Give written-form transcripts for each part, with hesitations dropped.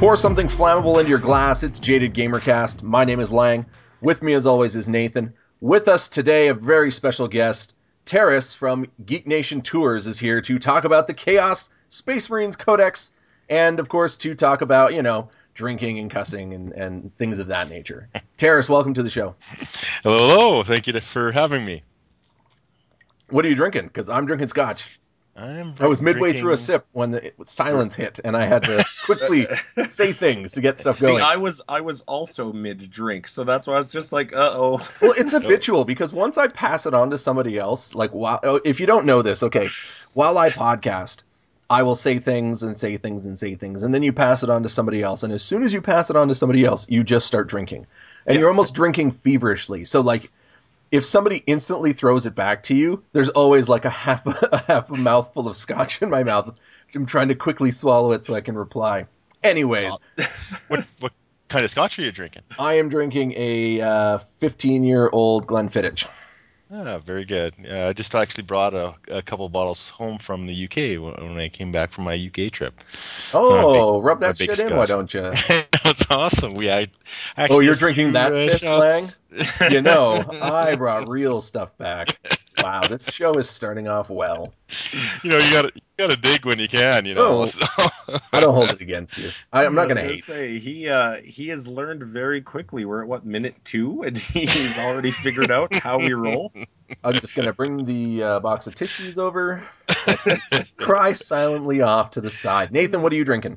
Pour something flammable into your glass. It's Jaded Gamercast. My name is Lang. With me, as always, is Nathan. With us today, a very special guest, Terrace from Geek Nation Tours, is here to talk about the Chaos Space Marines Codex, and, of course, to talk about, drinking and cussing and things of that nature. Terrace, welcome to the show. Hello. Thank you for having me. What are you drinking? Because I'm drinking scotch. I was midway through a sip when the silence hit, and I had to quickly say things to get stuff going. See, I was also mid-drink, so that's why I was just like, uh-oh. Well, it's habitual, because once I pass it on to somebody else, if you don't know this, okay, while I podcast, I will say things and say things and say things, and then you pass it on to somebody else, and as soon as you pass it on to somebody else, you just start drinking. And You're almost drinking feverishly. So, if somebody instantly throws it back to you, there's always a half a mouthful of scotch in my mouth. I'm trying to quickly swallow it so I can reply. Anyways. What kind of scotch are you drinking? I am drinking a 15-year-old Glenfiddich. Very good. I just actually brought a couple bottles home from the UK when I came back from my UK trip. Oh, rub that shit in, why don't you? That's awesome. You're drinking that piss, Lang? I brought real stuff back. Wow, this show is starting off well. You gotta dig when you can. Oh, I don't hold it against you. I'm not gonna hate. Say he has learned very quickly. We're at minute 2, and he's already figured out how we roll. I'm just gonna bring the box of tissues over, cry silently off to the side. Nathan, what are you drinking?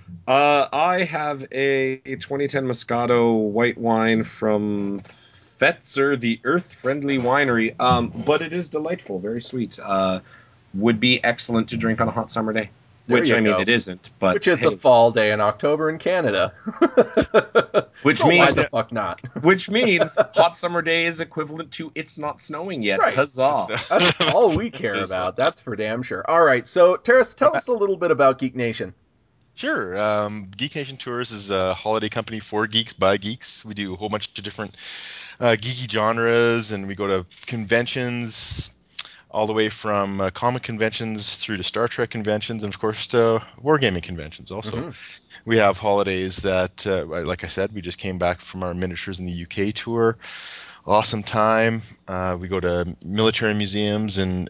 I have a 2010 Moscato white wine from Fetzer, the Earth-friendly winery. But it is delightful, very sweet. Would be excellent to drink on a hot summer day. Which, I mean, it isn't, but... Which it's a fall day in October in Canada. Which so means... why the fuck not? Which means hot summer day is equivalent to it's not snowing yet. Right. Huzzah. That's all we care about. That's for damn sure. All right, so, Terrace, tell us a little bit about Geek Nation. Sure. Geek Nation Tours is a holiday company for geeks by geeks. We do a whole bunch of different geeky genres, and we go to conventions all the way from comic conventions through to Star Trek conventions, and of course to wargaming conventions also. Mm-hmm. We have holidays that, like I said, we just came back from our Miniatures in the UK tour. Awesome time. We go to military museums and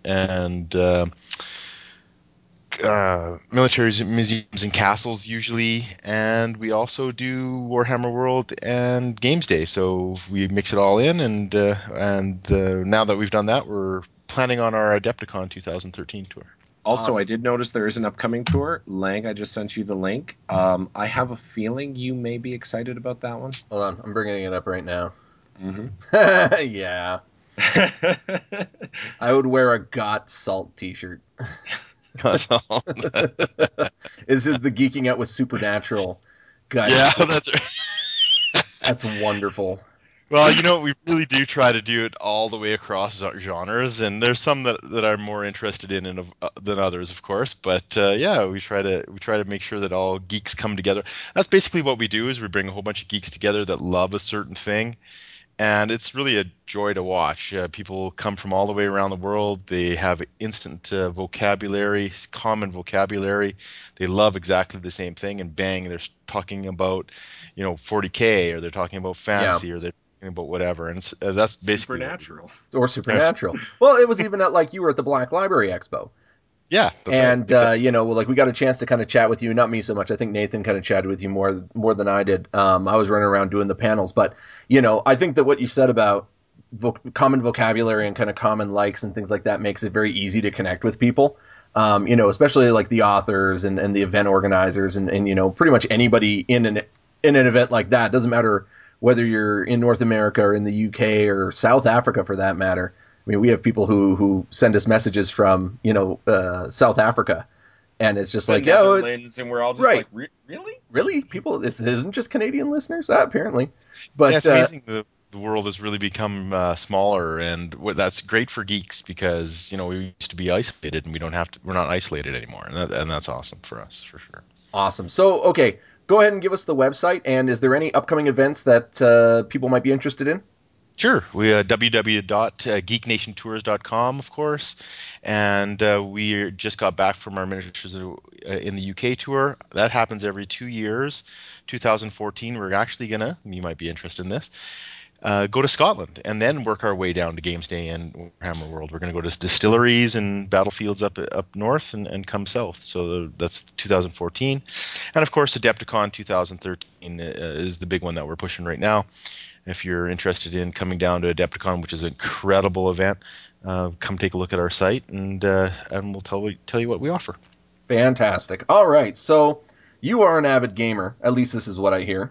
military museums and castles usually, and we also do Warhammer World and Games Day. So we mix it all in, and now that we've done that, we're planning on our Adepticon 2013 tour. Also, awesome. I did notice there is an upcoming tour. Lang, I just sent you the link. I have a feeling you may be excited about that one. Hold on, I'm bringing it up right now. Mm-hmm. Yeah. I would wear a Got Salt t-shirt. This is the Geeking Out with Supernatural. God, yeah, that's right. That's wonderful. Well, we really do try to do it all the way across genres, and there's some that I'm more interested in than others, of course. But we try to make sure that all geeks come together. That's basically what we do: is we bring a whole bunch of geeks together that love a certain thing, and it's really a joy to watch. People come from all the way around the world. They have instant vocabulary, common vocabulary. They love exactly the same thing, and bang, they're talking about 40K, or they're talking about fantasy, or they're about whatever, and that's basically Supernatural. Supernatural. Well, it was even at you were at the Black Library Expo. Yeah, that's right. Exactly. We got a chance to kind of chat with you. Not me so much. I think Nathan kind of chatted with you more than I did. I was running around doing the panels, but I think that what you said about common vocabulary and kind of common likes and things like that makes it very easy to connect with people. Especially like the authors and the event organizers and pretty much anybody in an event like that. It doesn't matter whether you're in North America or in the UK or South Africa for that matter. I mean, we have people who send us messages from, South Africa, and it's just Netherlands, and we're all just right. Really? People, it isn't just Canadian listeners? Apparently. But it's amazing the world has really become smaller, and that's great for geeks because, we used to be isolated, and we're not isolated anymore, and that's awesome for us, for sure. Awesome. So, okay, go ahead and give us the website, and is there any upcoming events that people might be interested in? Sure. We www.geeknationtours.com, of course, and we just got back from our miniatures in the UK tour. That happens every 2 years. 2014, we're actually gonna. You might be interested in this. Go to Scotland and then work our way down to Games Day and Warhammer World. We're going to go to distilleries and battlefields up north and come south. So that's 2014, and of course Adepticon 2013 is the big one that we're pushing right now. If you're interested in coming down to Adepticon, which is an incredible event, come take a look at our site and we'll tell you what we offer. Fantastic. All right, so you are an avid gamer. At least this is what I hear.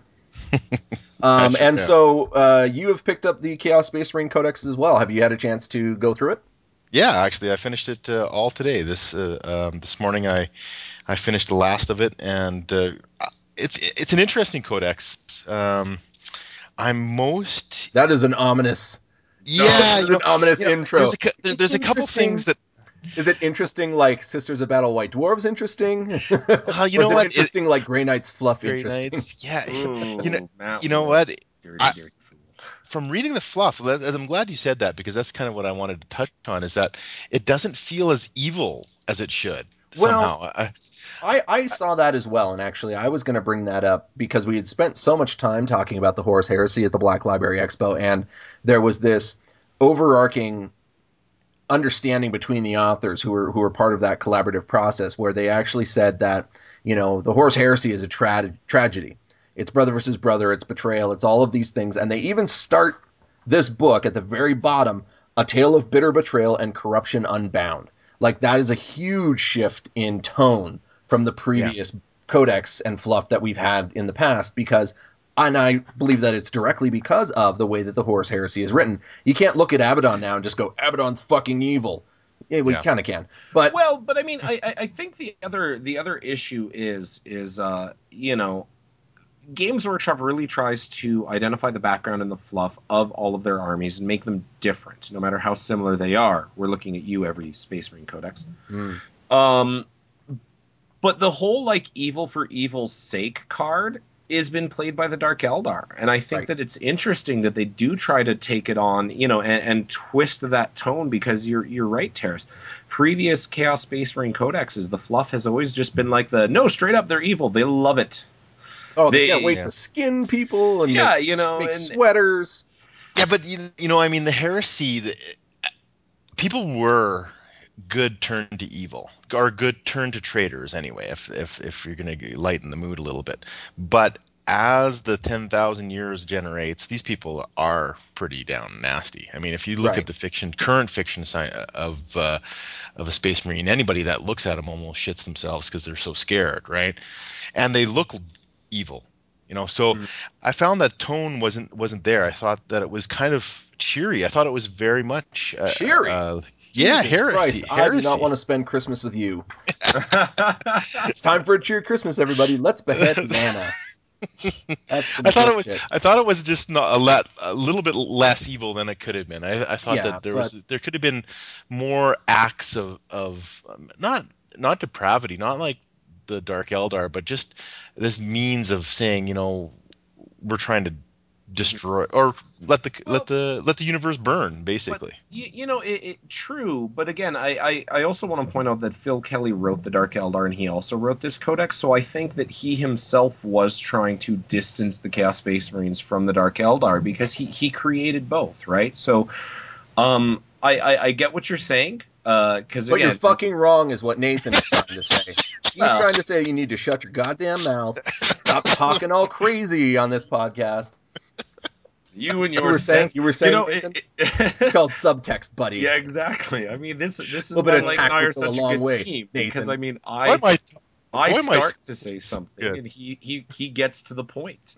So you have picked up the Chaos Space Marine Codex as well. Have you had a chance to go through it? Yeah, actually, I finished it all today. This morning, I finished the last of it, and it's an interesting codex. I'm most That is an ominous. Yeah, This is an ominous intro. There's a couple things that. Is it interesting like Sisters of Battle White Dwarves interesting? You or know is it what? interesting like Grey Knights fluff Grey interesting? Knights, yeah. Ooh, You know what? Dirty fool. From reading the fluff, I'm glad you said that because that's kind of what I wanted to touch on. Is that it doesn't feel as evil as it should somehow. I saw that as well, and actually I was going to bring that up because we had spent so much time talking about the Horus Heresy at the Black Library Expo, and there was this overarching understanding between the authors who were part of that collaborative process where they actually said that, the Horus Heresy is a tragedy. It's brother versus brother, it's betrayal, it's all of these things, and they even start this book at the very bottom, A Tale of Bitter Betrayal and Corruption Unbound. Like, that is a huge shift in tone from the previous codex and fluff that we've had in the past, and I believe that it's directly because of the way that the Horus Heresy is written. You can't look at Abaddon now and just go, Abaddon's fucking evil. Yeah, we kind of can, but I mean, I think the other issue is Games Workshop really tries to identify the background and the fluff of all of their armies and make them different, no matter how similar they are. We're looking at you, every Space Marine Codex. But the whole like evil for evil's sake card has been played by the Dark Eldar, and I think that it's interesting that they do try to take it on, and twist that tone, because you're right, Terrace. Previous Chaos Space Marine Codexes, the fluff has always just been like no, straight up, they're evil. They love it. Oh, they can't wait to skin people and make sweaters. Yeah, but I mean, the heresy, people were good turn to evil, or good turn to traitors anyway, if you're going to lighten the mood a little bit. But as the 10,000 years generates, these people are pretty down nasty. I mean, if you look at the current fiction side of a Space Marine, anybody that looks at them almost shits themselves because they're so scared, right? And they look evil. So I found that tone wasn't there. I thought that it was kind of cheery. I thought it was very much cheery. Heresy. I do not want to spend Christmas with you. It's time for a cheery Christmas, everybody. Let's behead Nana. That's some bullshit. I thought it was just a little bit less evil than it could have been. I thought that there could have been more acts of not depravity, not like the Dark Eldar, but just this means of saying, we're trying to destroy or let the universe burn, basically. But, true. But again, I also want to point out that Phil Kelly wrote the Dark Eldar, and he also wrote this codex. So I think that he himself was trying to distance the Chaos Space Marines from the Dark Eldar, because he created both, right? So, I get what you're saying. Because you're fucking wrong, is what Nathan is trying to say. He's trying to say you need to shut your goddamn mouth. Stop talking all crazy on this podcast. You and your sense. You were saying it's called subtext, buddy. Yeah, exactly. I mean, this is why Mike and I are such a good team. Because I mean, I start to say something and he gets to the point.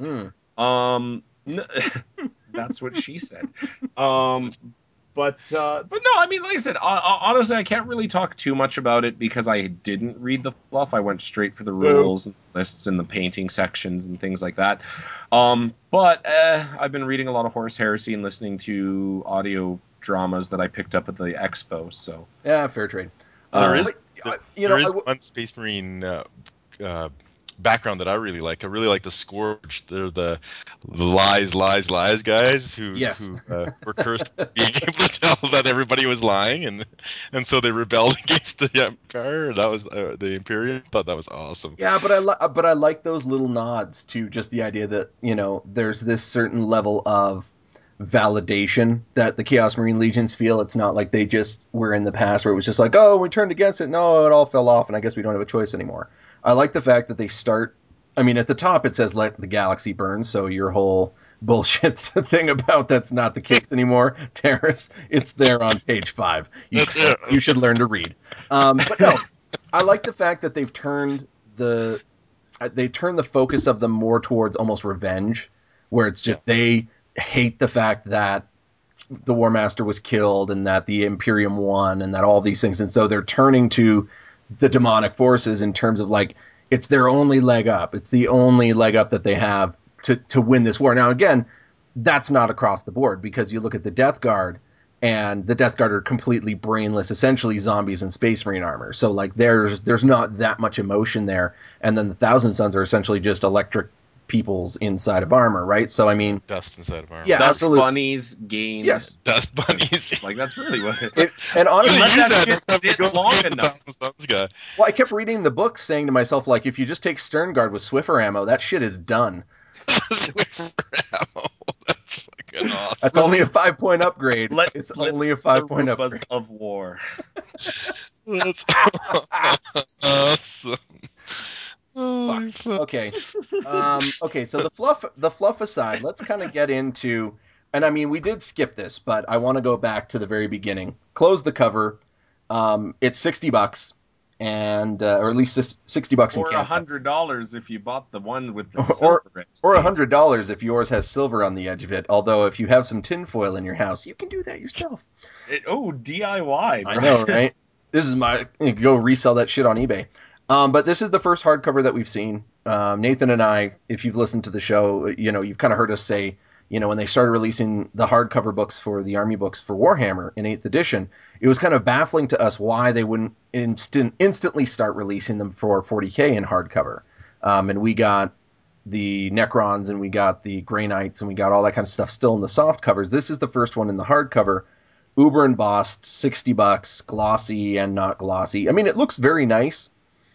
That's what she said. But no, I mean, like I said, honestly, I can't really talk too much about it because I didn't read the fluff. I went straight for the rules and lists and the painting sections and things like that. But I've been reading a lot of Horus Heresy and listening to audio dramas that I picked up at the expo. So yeah, fair trade. There is one Space Marine background that I really like. I really like the Scourge. They're the lies guys who Yes. were cursed with being able to tell that everybody was lying, and so they rebelled against the Empire. That was the Imperium. I thought that was awesome. Yeah, but I like those little nods to just the idea that, you know, there's this certain level of validation that the Chaos Marine Legions feel. It's not like they just were in the past where it was just like, oh, we turned against it. No, it all fell off, and I guess we don't have a choice anymore. I like the fact that they start. I mean, at the top it says "Let the galaxy burn," so your whole bullshit thing about that's not the case anymore, Terrace. It's there on page 5. You should learn to read. But no, I like the fact that they turned the focus of them more towards almost revenge, where it's just they hate the fact that the War Master was killed and that the Imperium won and that all these things, and so they're turning to the demonic forces in terms of like it's their only leg up. It's the only leg up that they have to win this war. Now again, that's not across the board, because you look at the Death Guard, and the Death Guard are completely brainless, essentially zombies in Space Marine armor. So like there's not that much emotion there. And then the Thousand Sons are essentially just electric peoples inside of armor, right? So I mean, Dust inside of armor. yeah, Dust absolutely. bunnies gain. Yes. Dust bunnies. Like that's really what it. And You honestly, let use that shit next time we sit go long against the enough. Thousand Sons guy. well, I kept reading the book saying to myself, like, if you just take Stern Guard with Swiffer ammo, that shit is done. Swiffer ammo. That's fucking awesome. That's only a 5-point upgrade. Let's It's slip only a the 5-point Rubas upgrade. of war. That's awesome. Holy fuck. Okay. Okay, so the fluff aside, let's kind of get into, and I mean, we did skip this, but I want to go back to the very beginning. Close the cover. It's $60, and or at least $60 in Or Canada, $100 if you bought the one with the or silver edge or paint. $100 if yours has silver on the edge of it. Although if you have some tinfoil in your house, you can do that yourself. DIY, bro. I know, right? This is my go resell that shit on eBay. But this is the first hardcover that we've seen. Nathan and I, if you've listened to the show, you know you've kind of heard us say, you know, when they started releasing the hardcover books for the Army books for Warhammer in 8th edition, it was kind of baffling to us why they wouldn't instantly start releasing them for 40K in hardcover. And we got the Necrons and we got the Grey Knights and we got all that kind of stuff still in the soft covers. This is the first one in the hardcover. Uber embossed, $60, glossy and not glossy. I mean, it looks very nice.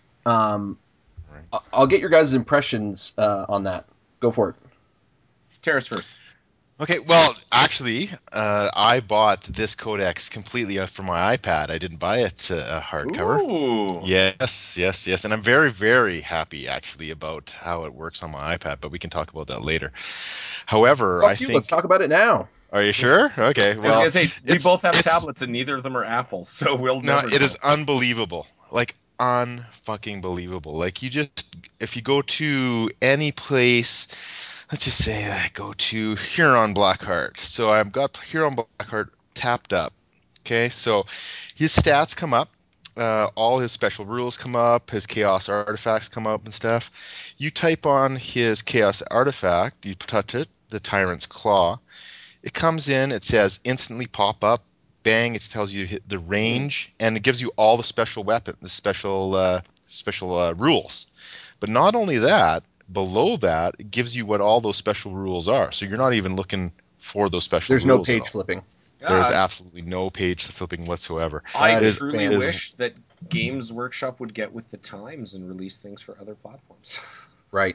I'll get your guys' impressions on that. Go for it. Terrace first. Okay, well, actually, I bought this codex completely for my iPad. I didn't buy it hardcover. Ooh. Yes, and I'm very, very happy actually about how it works on my iPad. But we can talk about that later. However, Fuck I you. think. Let's talk about it now. Are you sure? Okay. I was Well, gonna say we both have it's- tablets and neither of them are Apple, so we'll No, never it know. is unbelievable. Like unfucking believable. Like you just if you go to any place, let's just say I go to Huron Blackheart. So I've got Huron Blackheart tapped up. Okay, so his stats come up. All his special rules come up, his chaos artifacts come up and stuff. You type on his chaos artifact, you touch it, the Tyrant's Claw. It comes in, it says instantly pop up, bang, it tells you the range, and it gives you all the special weapons, the special rules. But not only that, below that, it gives you what all those special rules are. So you're not even looking for those special There's no rules at page all. flipping. There's it's- absolutely no page flipping whatsoever. I That is truly fan- wish that Games Workshop would get with the times and release things for other platforms. Right.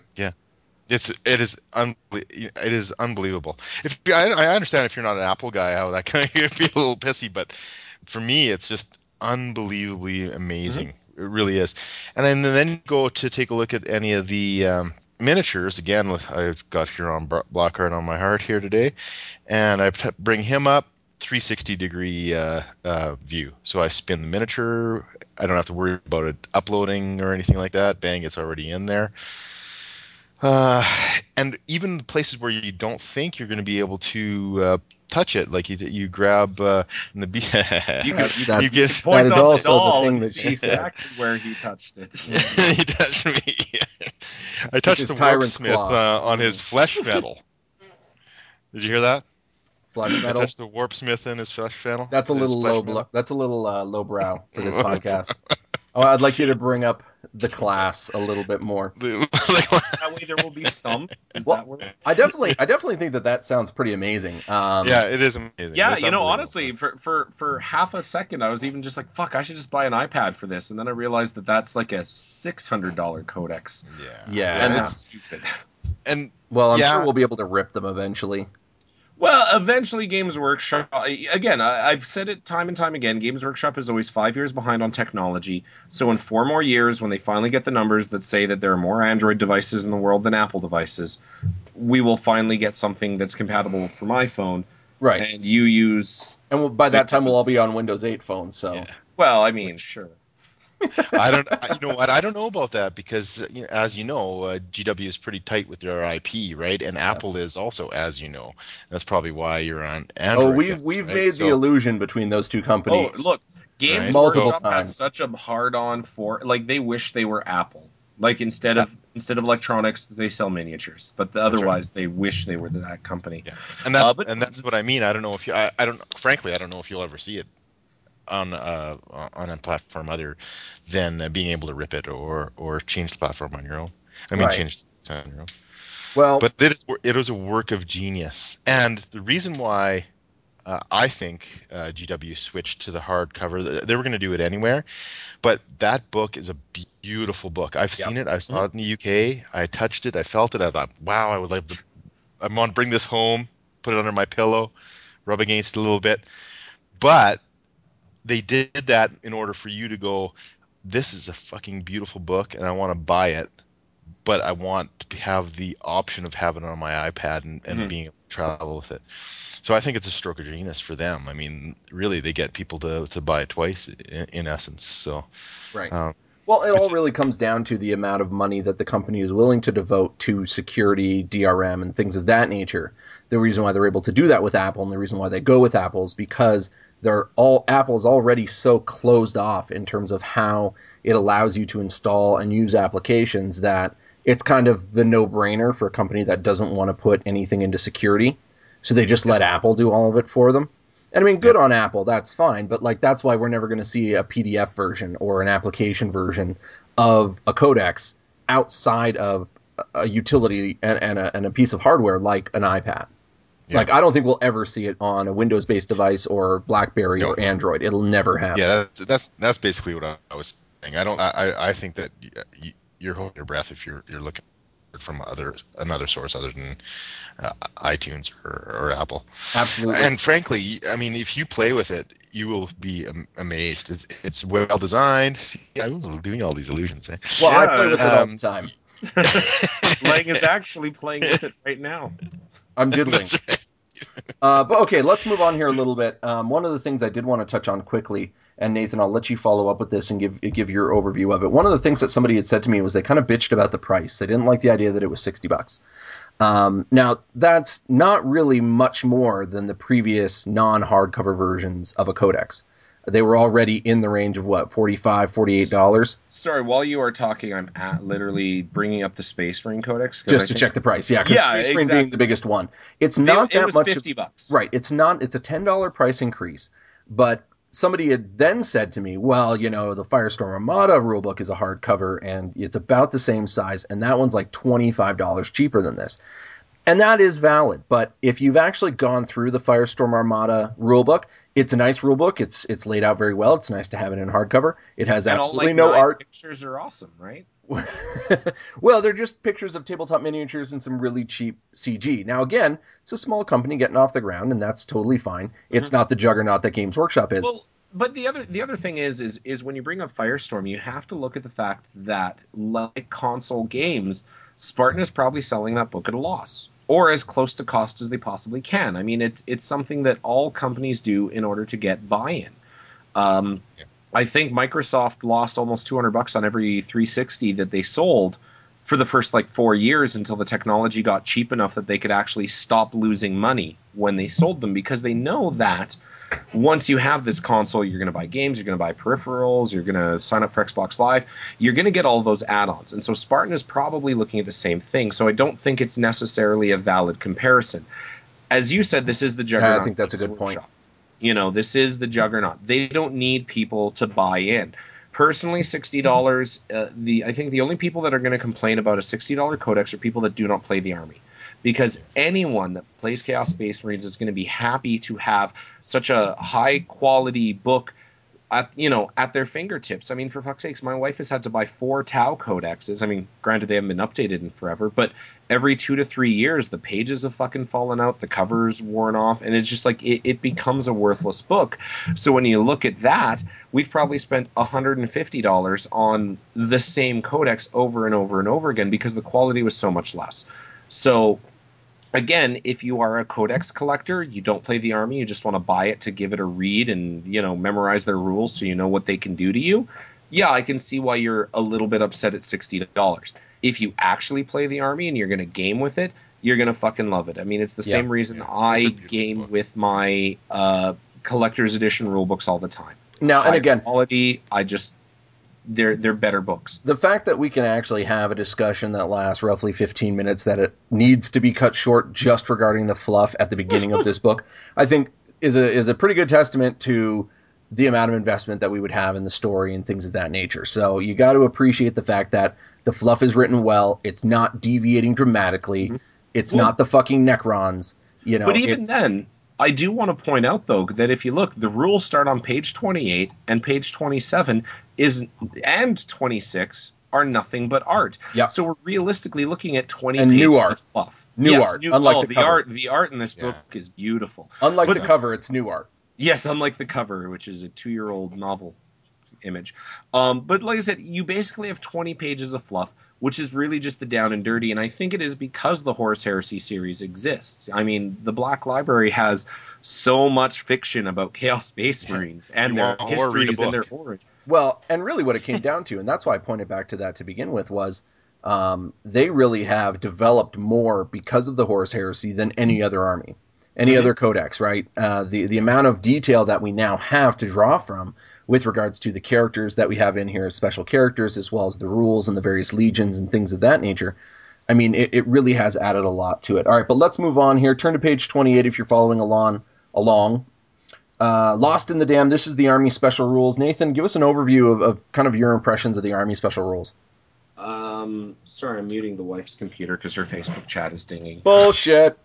It is unbelievable. If I understand if you're not an Apple guy how that can be a little pissy, but for me it's just unbelievably amazing. It really is. And then you go to take a look at any of the miniatures. Again, I've got Huron Blockhart on my heart here today, and I bring him up 360 degree view. So I spin the miniature. I don't have to worry about it uploading or anything like that. Bang, it's already in there. And even the places where you don't think you're going to be able to touch it, like you grab in the You That's- can you get point is on the also the doll thing and that see she said. exactly where he touched it. he touched me. I touched his the Tyrant's Warpsmith Claw. on his flesh metal. Did you hear that? Flesh I metal. touched the Warpsmith in his flesh metal. That's a his little flesh metal. lowbrow for this podcast. Oh, I'd like you to bring up the class a little bit more. That way there will be some. Does Well, that work? I definitely think that sounds pretty amazing. Yeah, it is amazing. Yeah, It's you know, unbelievable. honestly, for half a second, I was even just like, "Fuck, I should just buy an iPad for this," and then I realized that that's like a $600 codex, Yeah, and it's that's stupid. and well, I'm sure yeah, we'll be able to rip them eventually. Well, eventually, Games Workshop. Again, I've said it time and time again. Games Workshop is always 5 years behind on technology. So, in 4 more years, when they finally get the numbers that say that there are more Android devices in the world than Apple devices, we will finally get something that's compatible for my phone. Right. And you use By that time, we'll all Windows. be on Windows 8 phones. So, yeah. Well, I mean, sure. You know what? I don't know about that because, as you know, GW is pretty tight with their IP, right? And Apple yes. is also, as you know. That's probably why you're on Oh, Android. we've right? made the So, illusion between those two Oh, companies look, Games right? multiple Workshop has times. such a hard on for like they wish they were Apple. Like instead of electronics, they sell miniatures, but That's right. otherwise they wish they were that company. Yeah, But that's what I mean. I don't know if you. I don't. Frankly, I don't know if you'll ever see it on a platform other than being able to rip it or change the platform on your own. I mean, Right. change the on your own. Well, But it was a work of genius, and the reason why I think GW switched to the hardcover, they were going to do it anywhere, but that book is a beautiful book. I've yep. seen it. I saw it in the UK. I touched it. I felt it. I thought, wow, I would like to. I want to bring this home, put it under my pillow, rub against it a little bit. But they did that in order for you to go, this is a fucking beautiful book, and I want to buy it, but I want to have the option of having it on my iPad and being able to travel with it. So I think it's a stroke of genius for them. I mean, really, they get people to buy it twice in essence. So, right. um, Well, it all it's really comes down to the amount of money that the company is willing to devote to security, DRM, and things of that nature. The reason why they're able to do that with Apple and the reason why they go with Apple is because Apple's already so closed off in terms of how it allows you to install and use applications that it's kind of the no-brainer for a company that doesn't want to put anything into security. So they just let Apple do all of it for them. And I mean, good on Apple, that's fine, but like that's why we're never going to see a PDF version or an application version of a codex outside of a utility and a piece of hardware like an iPad. yeah, Like I don't think we'll ever see it on a Windows-based device or BlackBerry no, or Android. It'll never happen. yeah, that's basically what I was saying. I think that you're holding your breath if you're looking from another source other than iTunes or Apple. Absolutely. And frankly, I mean, if you play with it, you will be amazed. It's well designed. See, I'm doing all these illusions. Eh? Well, I yeah, play with it all the time. Lang is actually playing with it right now. I'm diddling. That's right. But okay, let's move on here a little bit. One of the things I did want to touch on quickly, and Nathan, I'll let you follow up with this and give your overview of it. One of the things that somebody had said to me was they kind of bitched about the price. They didn't like the idea that it was $60. Now, that's not really much more than the previous non-hardcover versions of a codex. They were already in the range of what, $45, $48? Sorry, while you are talking, I'm literally bringing up the Space Marine Codex Just to check the price, yeah, because Space Marine being the biggest one. It's not that it was much. $50. Right, it's not. It's a $10 price increase, but somebody had then said to me, well, you know, the Firestorm Armada rulebook is a hardcover, and it's about the same size, and that one's like $25 cheaper than this. And that is valid, but if you've actually gone through the Firestorm Armada rulebook, it's a nice rulebook. It's laid out very well. It's nice to have it in hardcover. It has absolutely no art. Pictures are awesome, right? Well, they're just pictures of tabletop miniatures and some really cheap CG. Now, again, it's a small company getting off the ground, and that's totally fine. It's not the juggernaut that Games Workshop is. Well, but the other thing is when you bring up Firestorm, you have to look at the fact that like console games, Spartan is probably selling that book at a loss or as close to cost as they possibly can. I mean, it's something that all companies do in order to get buy-in. I think Microsoft lost almost $200 on every 360 that they sold for the first like 4 years until the technology got cheap enough that they could actually stop losing money when they sold them, because they know that once you have this console, you're going to buy games, you're going to buy peripherals, you're going to sign up for Xbox Live, you're going to get all those add-ons. And so Spartan is probably looking at the same thing. So I don't think it's necessarily a valid comparison. As you said, this is the juggernaut. I think that's a good point. You know, this is the juggernaut. They don't need people to buy in. Personally, $60. I think the only people that are going to complain about a $60 codex are people that do not play the army, because anyone that plays Chaos Space Marines is going to be happy to have such a high quality book at their fingertips. I mean, for fuck's sakes, my wife has had to buy 4 Tau codexes. I mean, granted, they haven't been updated in forever, but every 2 to 3 years, the pages have fucking fallen out, the cover's worn off, and it's just like, it becomes a worthless book. So when you look at that, we've probably spent $150 on the same codex over and over and over again because the quality was so much less. So again, if you are a codex collector, you don't play the army, you just want to buy it to give it a read and, memorize their rules so you know what they can do to you. Yeah, I can see why you're a little bit upset at $60. If you actually play the army and you're going to game with it, you're going to fucking love it. I mean, it's the same reason I game with my collector's edition rulebooks all the time. Now, and again, quality, they're better books. The fact that we can actually have a discussion that lasts roughly 15 minutes, that it needs to be cut short just regarding the fluff at the beginning of this book, I think is a pretty good testament to the amount of investment that we would have in the story and things of that nature. So you got to appreciate the fact that the fluff is written well. It's not deviating dramatically. Mm-hmm. It's not the fucking Necrons. But even then, I do want to point out, though, that if you look, the rules start on page 28 and page 27 and 26 are nothing but art. Yep. So we're realistically looking at 20 and pages new art. of fluff. New art. Unlike the cover. The art in this book is beautiful. Unlike the cover, it's new art. Yes, unlike the cover, which is a 2-year-old novel image. But like I said, you basically have 20 pages of fluff, which is really just the down and dirty, and I think it is because the Horus Heresy series exists. I mean, the Black Library has so much fiction about Chaos Space Marines and their histories and their origins. Well, and really what it came down to, and that's why I pointed back to that to begin with, was they really have developed more because of the Horus Heresy than any other army, any other codex, right? The amount of detail that we now have to draw from with regards to the characters that we have in here as special characters, as well as the rules and the various legions and things of that nature. I mean, it really has added a lot to it. All right, but let's move on here. Turn to page 28 if you're following along. Lost in the Dam, this is the Army Special Rules. Nathan, give us an overview of kind of your impressions of the Army Special Rules. Sorry, I'm muting the wife's computer because her Facebook chat is dinging. Bullshit.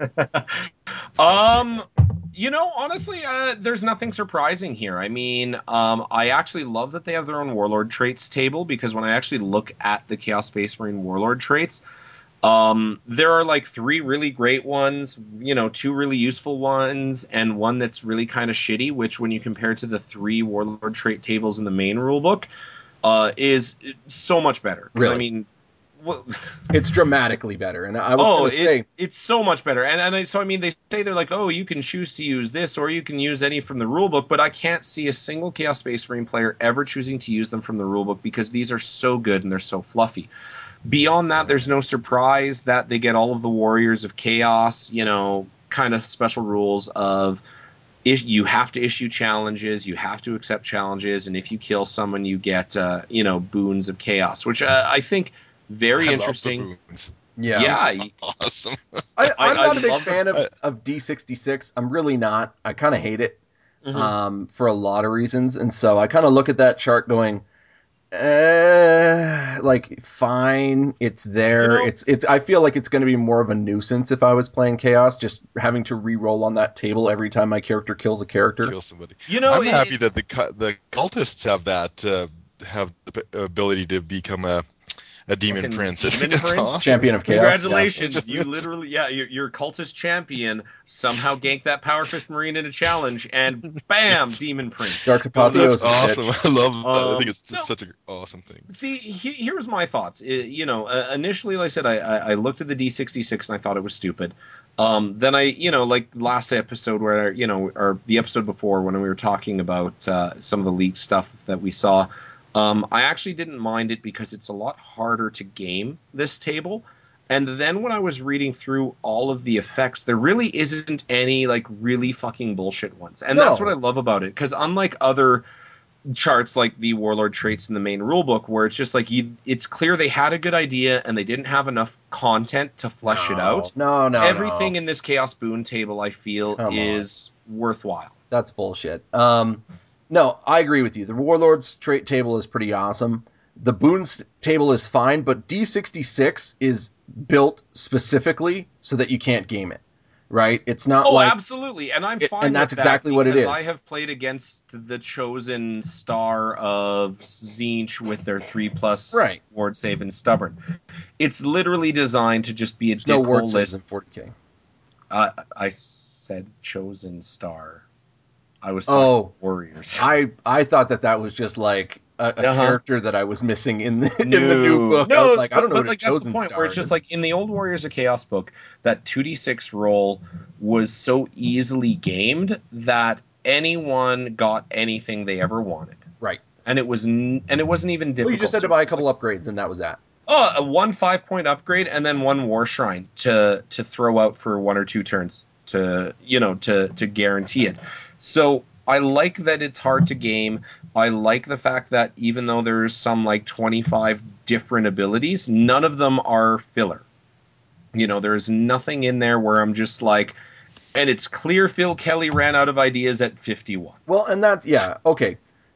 Honestly, there's nothing surprising here. I mean, I actually love that they have their own Warlord traits table, because when I actually look at the Chaos Space Marine Warlord traits, there are like 3 really great ones, 2 really useful ones, and one that's really kind of shitty, which when you compare to the 3 Warlord trait tables in the main rulebook, is so much better. Really? I mean, it's dramatically better, and I was going to say it's so much better. And so I mean, they say they're like, oh, you can choose to use this or you can use any from the rulebook, but I can't see a single Chaos Space Marine player ever choosing to use them from the rulebook because these are so good and they're so fluffy. Beyond that, there's no surprise that they get all of the Warriors of Chaos, kind of special rules of you have to issue challenges, you have to accept challenges, and if you kill someone, you get boons of chaos, which I think very interesting. Love the boons. Yeah, awesome. I'm not a big fan of D66. I'm really not. I kind of hate it for a lot of reasons, and so I kind of look at that chart going, fine, it's there. It's. I feel like it's going to be more of a nuisance if I was playing Chaos, just having to re-roll on that table every time my character kills a character. Kill somebody. I'm happy that the cultists have that have the ability to become a demon prince. Awesome. Champion of Chaos. Congratulations. You literally, your cultist champion somehow ganked that Power Fist Marine in a challenge, and bam, demon prince. Dark Apotheosis. Awesome. I love that. I think it's just such an awesome thing. See, here's my thoughts. Initially, like I said, I looked at the D66 and I thought it was stupid. Then I, like last episode where, or the episode before when we were talking about some of the leaked stuff that we saw, I actually didn't mind it because it's a lot harder to game this table. And then when I was reading through all of the effects, there really isn't any like really fucking bullshit ones. And that's what I love about it. Because unlike other charts like the Warlord traits in the main rulebook, where it's just like it's clear they had a good idea and they didn't have enough content to flesh it out. Everything in this Chaos Boon table, I feel, is worthwhile. That's bullshit. No, I agree with you. The Warlords trait table is pretty awesome. The Boons table is fine, but D66 is built specifically so that you can't game it, right? It's not Oh, like, absolutely, and I'm fine and with that's that exactly what it because is. I have played against the chosen star of Tzeentch with their 3+ Right. ward save and stubborn. It's literally designed to just be a There's no ward dickhole saves list. in 40k. I said chosen star. I was Oh, talking warriors. I thought that was just like a Uh-huh. character that I was missing in the new book. I was like, I don't know what a like that's the chosen point star where it's just is. like in the old Warriors of Chaos book, that 2d6 roll was so easily gamed that anyone got anything they ever wanted, Right. and it wasn't even difficult. Well, you just had to So buy a it's couple upgrades, and that was that. a 1 5-point upgrade and then 1 war shrine to throw out for 1 or 2 turns to to guarantee it. So I like that it's hard to game. I like the fact that even though there's some like 25 different abilities, none of them are filler. There's nothing in there where I'm just like, and it's clear Phil Kelly ran out of ideas at 51. Well, and that's, yeah, okay.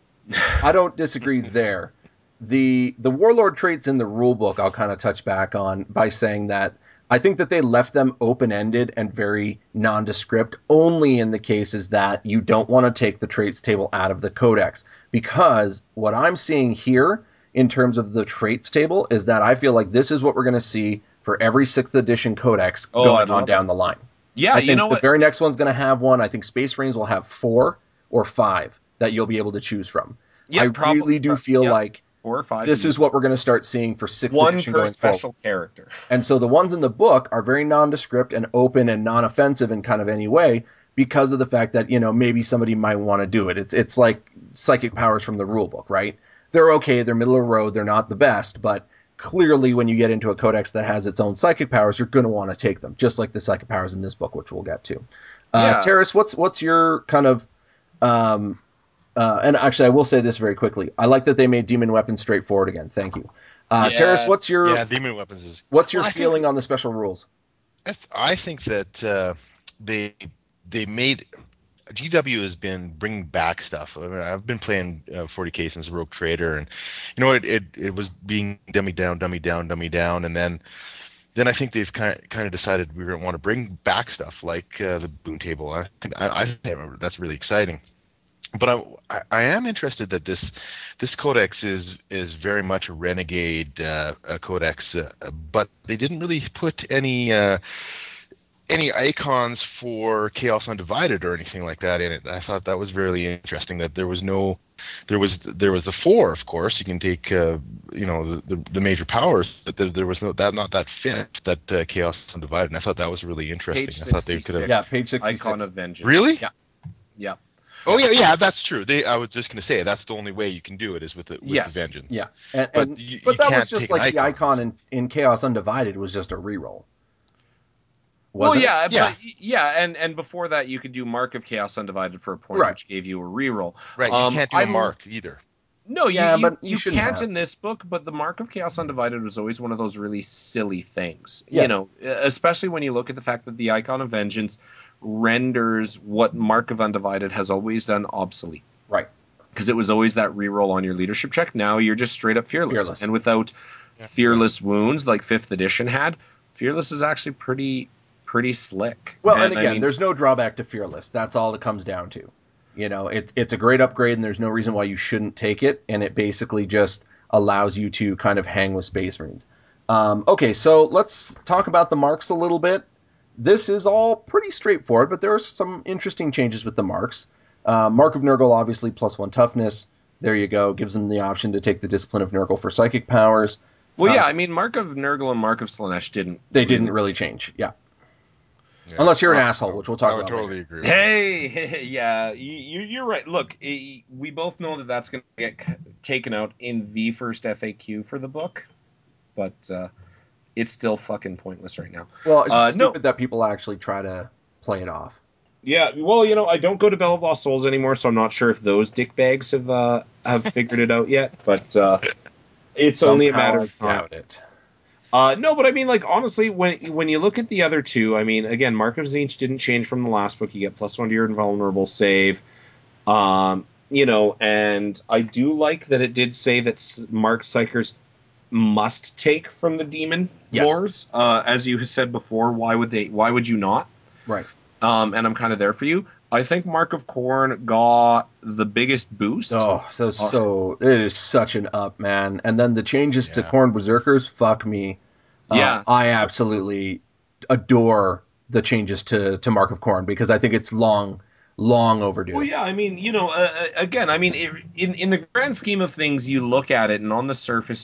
I don't disagree there. The warlord traits in the rule book I'll kind of touch back on by saying that I think that they left them open-ended and very nondescript only in the cases that you don't want to take the traits table out of the codex. Because what I'm seeing here in terms of the traits table is that I feel like this is what we're going to see for every 6th edition codex going on down the line. Yeah, I think what? the very next one's going to have one. I think Space Marines will have 4 or 5 that you'll be able to choose from. Yeah, I really do feel like 4 or 5. this is what we're going to start seeing for 6th one edition per going special forward. character. And so the ones in the book are very nondescript and open and non-offensive in kind of any way because of the fact that, maybe somebody might want to do it. It's like psychic powers from the rule book, right? They're okay, they're middle of the road, they're not the best, but clearly when you get into a codex that has its own psychic powers, you're going to want to take them, just like the psychic powers in this book, which we'll get to. Terrace, what's your kind of and actually, I will say this very quickly. I like that they made demon weapons straightforward again. Thank you. Yes. Terrace, what's your demon weapons is. What's your feeling on the special rules? I think that they made GW has been bringing back stuff. I mean, I've been playing 40k since Rogue Trader, and it was being dummied down, and then I think they've kind of decided we're going to want to bring back stuff like the Boon Table. I think that's really exciting. But I am interested that this codex is very much a renegade codex, but they didn't really put any icons for Chaos Undivided or anything like that in it. I thought that was really interesting. That there was the 4, of course. You can take the major powers, but there was not that fifth that Chaos Undivided. And I thought that was really interesting. Page I thought they could have page 66. Icon of Vengeance. Really. Yeah. Oh yeah, that's true. I was just going to say that's the only way you can do it is with the Vengeance. Yeah, but that was just like the icon in Chaos Undivided was just a reroll. But and before that you could do Mark of Chaos Undivided for a point, right, which gave you a reroll. Right, you can't do a Mark either. No, but you can't in this book, but the Mark of Chaos Undivided was always one of those really silly things. Yes. Especially when you look at the fact that the Icon of Vengeance renders what Mark of Undivided has always done obsolete. Right. Because it was always that reroll on your leadership check. Now you're just straight up fearless. And without fearless wounds like 5th edition had, fearless is actually pretty slick. Well, and again, there's no drawback to fearless. That's all it comes down to. It's a great upgrade, and there's no reason why you shouldn't take it. And it basically just allows you to kind of hang with Space Marines. Okay, so let's talk about the marks a little bit. This is all pretty straightforward, but there are some interesting changes with the marks. Mark of Nurgle, obviously, +1 toughness. There you go. Gives them the option to take the Discipline of Nurgle for psychic powers. Well, yeah, I mean, Mark of Nurgle and Mark of Slaanesh didn't really change, yeah. Unless you're an asshole, which we'll talk about totally later. Agree. Hey, yeah, you're right. Look, we both know that that's going to get taken out in the first FAQ for the book, but it's still fucking pointless right now. Well, it's just stupid that people actually try to play it off. Yeah, well, I don't go to Bell of Lost Souls anymore, so I'm not sure if those dickbags have figured it out yet. But it's only a matter of time. Doubt it. No, but I mean, like, honestly, when you look at the other two, I mean, again, Mark of Tzeentch didn't change from the last book. You get +1 to your invulnerable save. And I do like that it did say that Mark Psychers must take from the demon Yes. lores. As you said before, why would you not? Right. And I'm kind of there for you. I think Mark of Corn got the biggest boost. Oh, so it is such an up, man. And then the changes to Yeah. Corn Berserkers, fuck me. Yeah, I absolutely adore the changes to Mark of Corn because I think it's long overdue. Well, yeah, I mean, again, I mean, in the grand scheme of things, you look at it, and on the surface,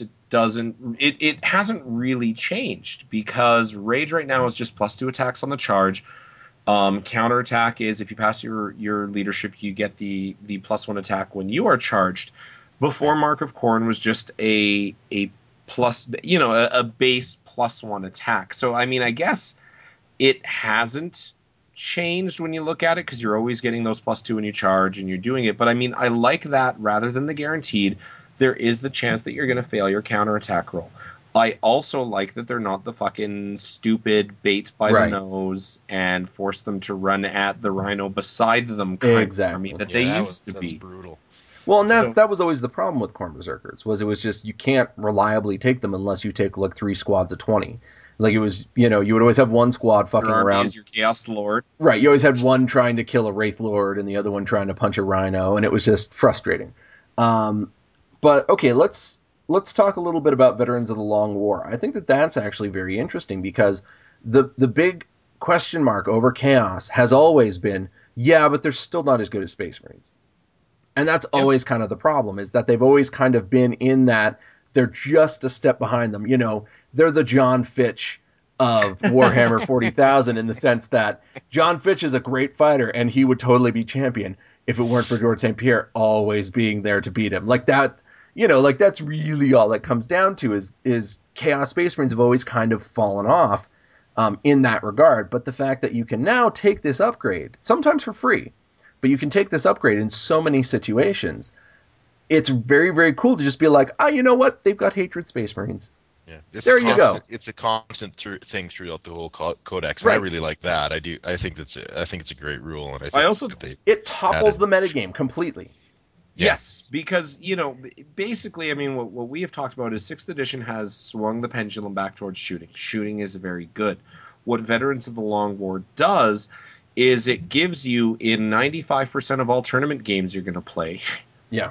it hasn't really changed because Rage right now is just +2 attacks on the charge. Counterattack is if you pass your leadership, you get the +1 attack when you are charged. Before Mark of Corn was just a plus, a base +1 attack. So I mean, I guess it hasn't changed when you look at it because you're always getting those +2 when you charge and you're doing it. But I mean, I like that rather than the guaranteed. There is the chance that you're going to fail your counterattack roll. I also like that they're not the fucking stupid bait by the nose and force them to run at the rhino beside them kind of army that they used to be. That's brutal. Well, and that was always the problem with Corn Berserkers, was it was just you can't reliably take them unless you take like 3 squads of 20. Like it was, you would always have one squad fucking your army around. Is your Chaos Lord. Right, you always had one trying to kill a Wraith Lord and the other one trying to punch a Rhino, and it was just frustrating. But okay, let's talk a little bit about Veterans of the Long War. I think that that's actually very interesting because the big question mark over Chaos has always been, yeah, but they're still not as good as Space Marines. And that's always kind of the problem, is that they've always kind of been in that they're just a step behind them. They're the John Fitch of Warhammer 40,000 in the sense that John Fitch is a great fighter and he would totally be champion if it weren't for George St. Pierre always being there to beat him. Like that, that's really all that comes down to is Chaos Space Marines have always kind of fallen off in that regard. But the fact that you can now take this upgrade, sometimes for free, but you can take this upgrade in so many situations. It's very, very cool to just be like, you know what? They've got Hatred Space Marines. Yeah, you go. It's a constant thing throughout the whole codex, and right. I really like that. I do. I think it's a great rule, and I also it topples the metagame completely. Yeah. Yes, because basically, I mean, what we have talked about is 6th edition has swung the pendulum back towards shooting. Shooting is very good. What Veterans of the Long War does is it gives you in 95% of all tournament games you're going to play. Yeah.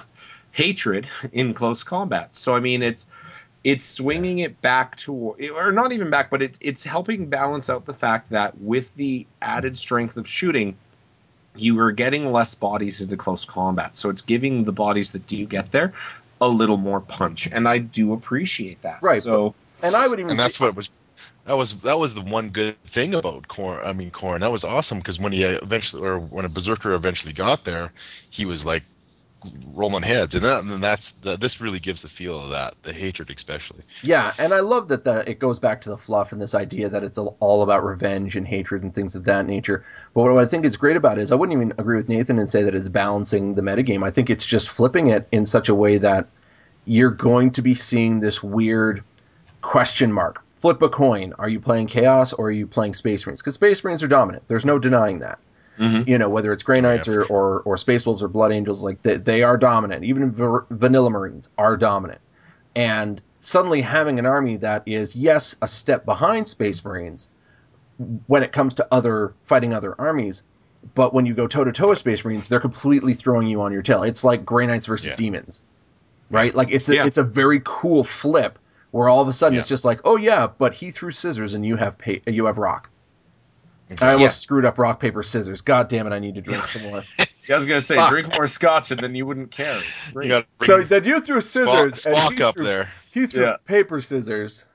Hatred in close combat. So I mean, it's swinging it back to, or not even back, but it's helping balance out the fact that with the added strength of shooting, you are getting less bodies into close combat. So it's giving the bodies that do get there a little more punch, and I do appreciate that. Right. So, and I would even. And that's what it was. That was the one good thing about Khorne. I mean, Khorne. That was awesome because when when a Berserker eventually got there, he was like rolling heads, and this really gives the feel of that, the hatred especially. Yeah, and I love that it goes back to the fluff and this idea that it's all about revenge and hatred and things of that nature. But what I think is great about it is I wouldn't even agree with Nathan and say that it's balancing the metagame. I think it's just flipping it in such a way that you're going to be seeing this weird question mark. Flip a coin. Are you playing Chaos or are you playing Space Marines? Because Space Marines are dominant. There's no denying that. mm-hmm. Whether it's Grey Knights or Space Wolves or Blood Angels, like they are dominant. Even Vanilla Marines are dominant. And suddenly having an army that is, yes, a step behind Space Marines when it comes to fighting other armies, but when you go toe-to-toe with Space Marines, they're completely throwing you on your tail. It's like Grey Knights versus Demons, right? Like it's a very cool flip where all of a sudden it's just like, oh yeah, but he threw scissors and you have rock. Exactly. I almost screwed up rock, paper, scissors. God damn it, I need to drink some more. I was going to say, drink more scotch and then you wouldn't care. It's great. So then you threw scissors and he threw paper, scissors.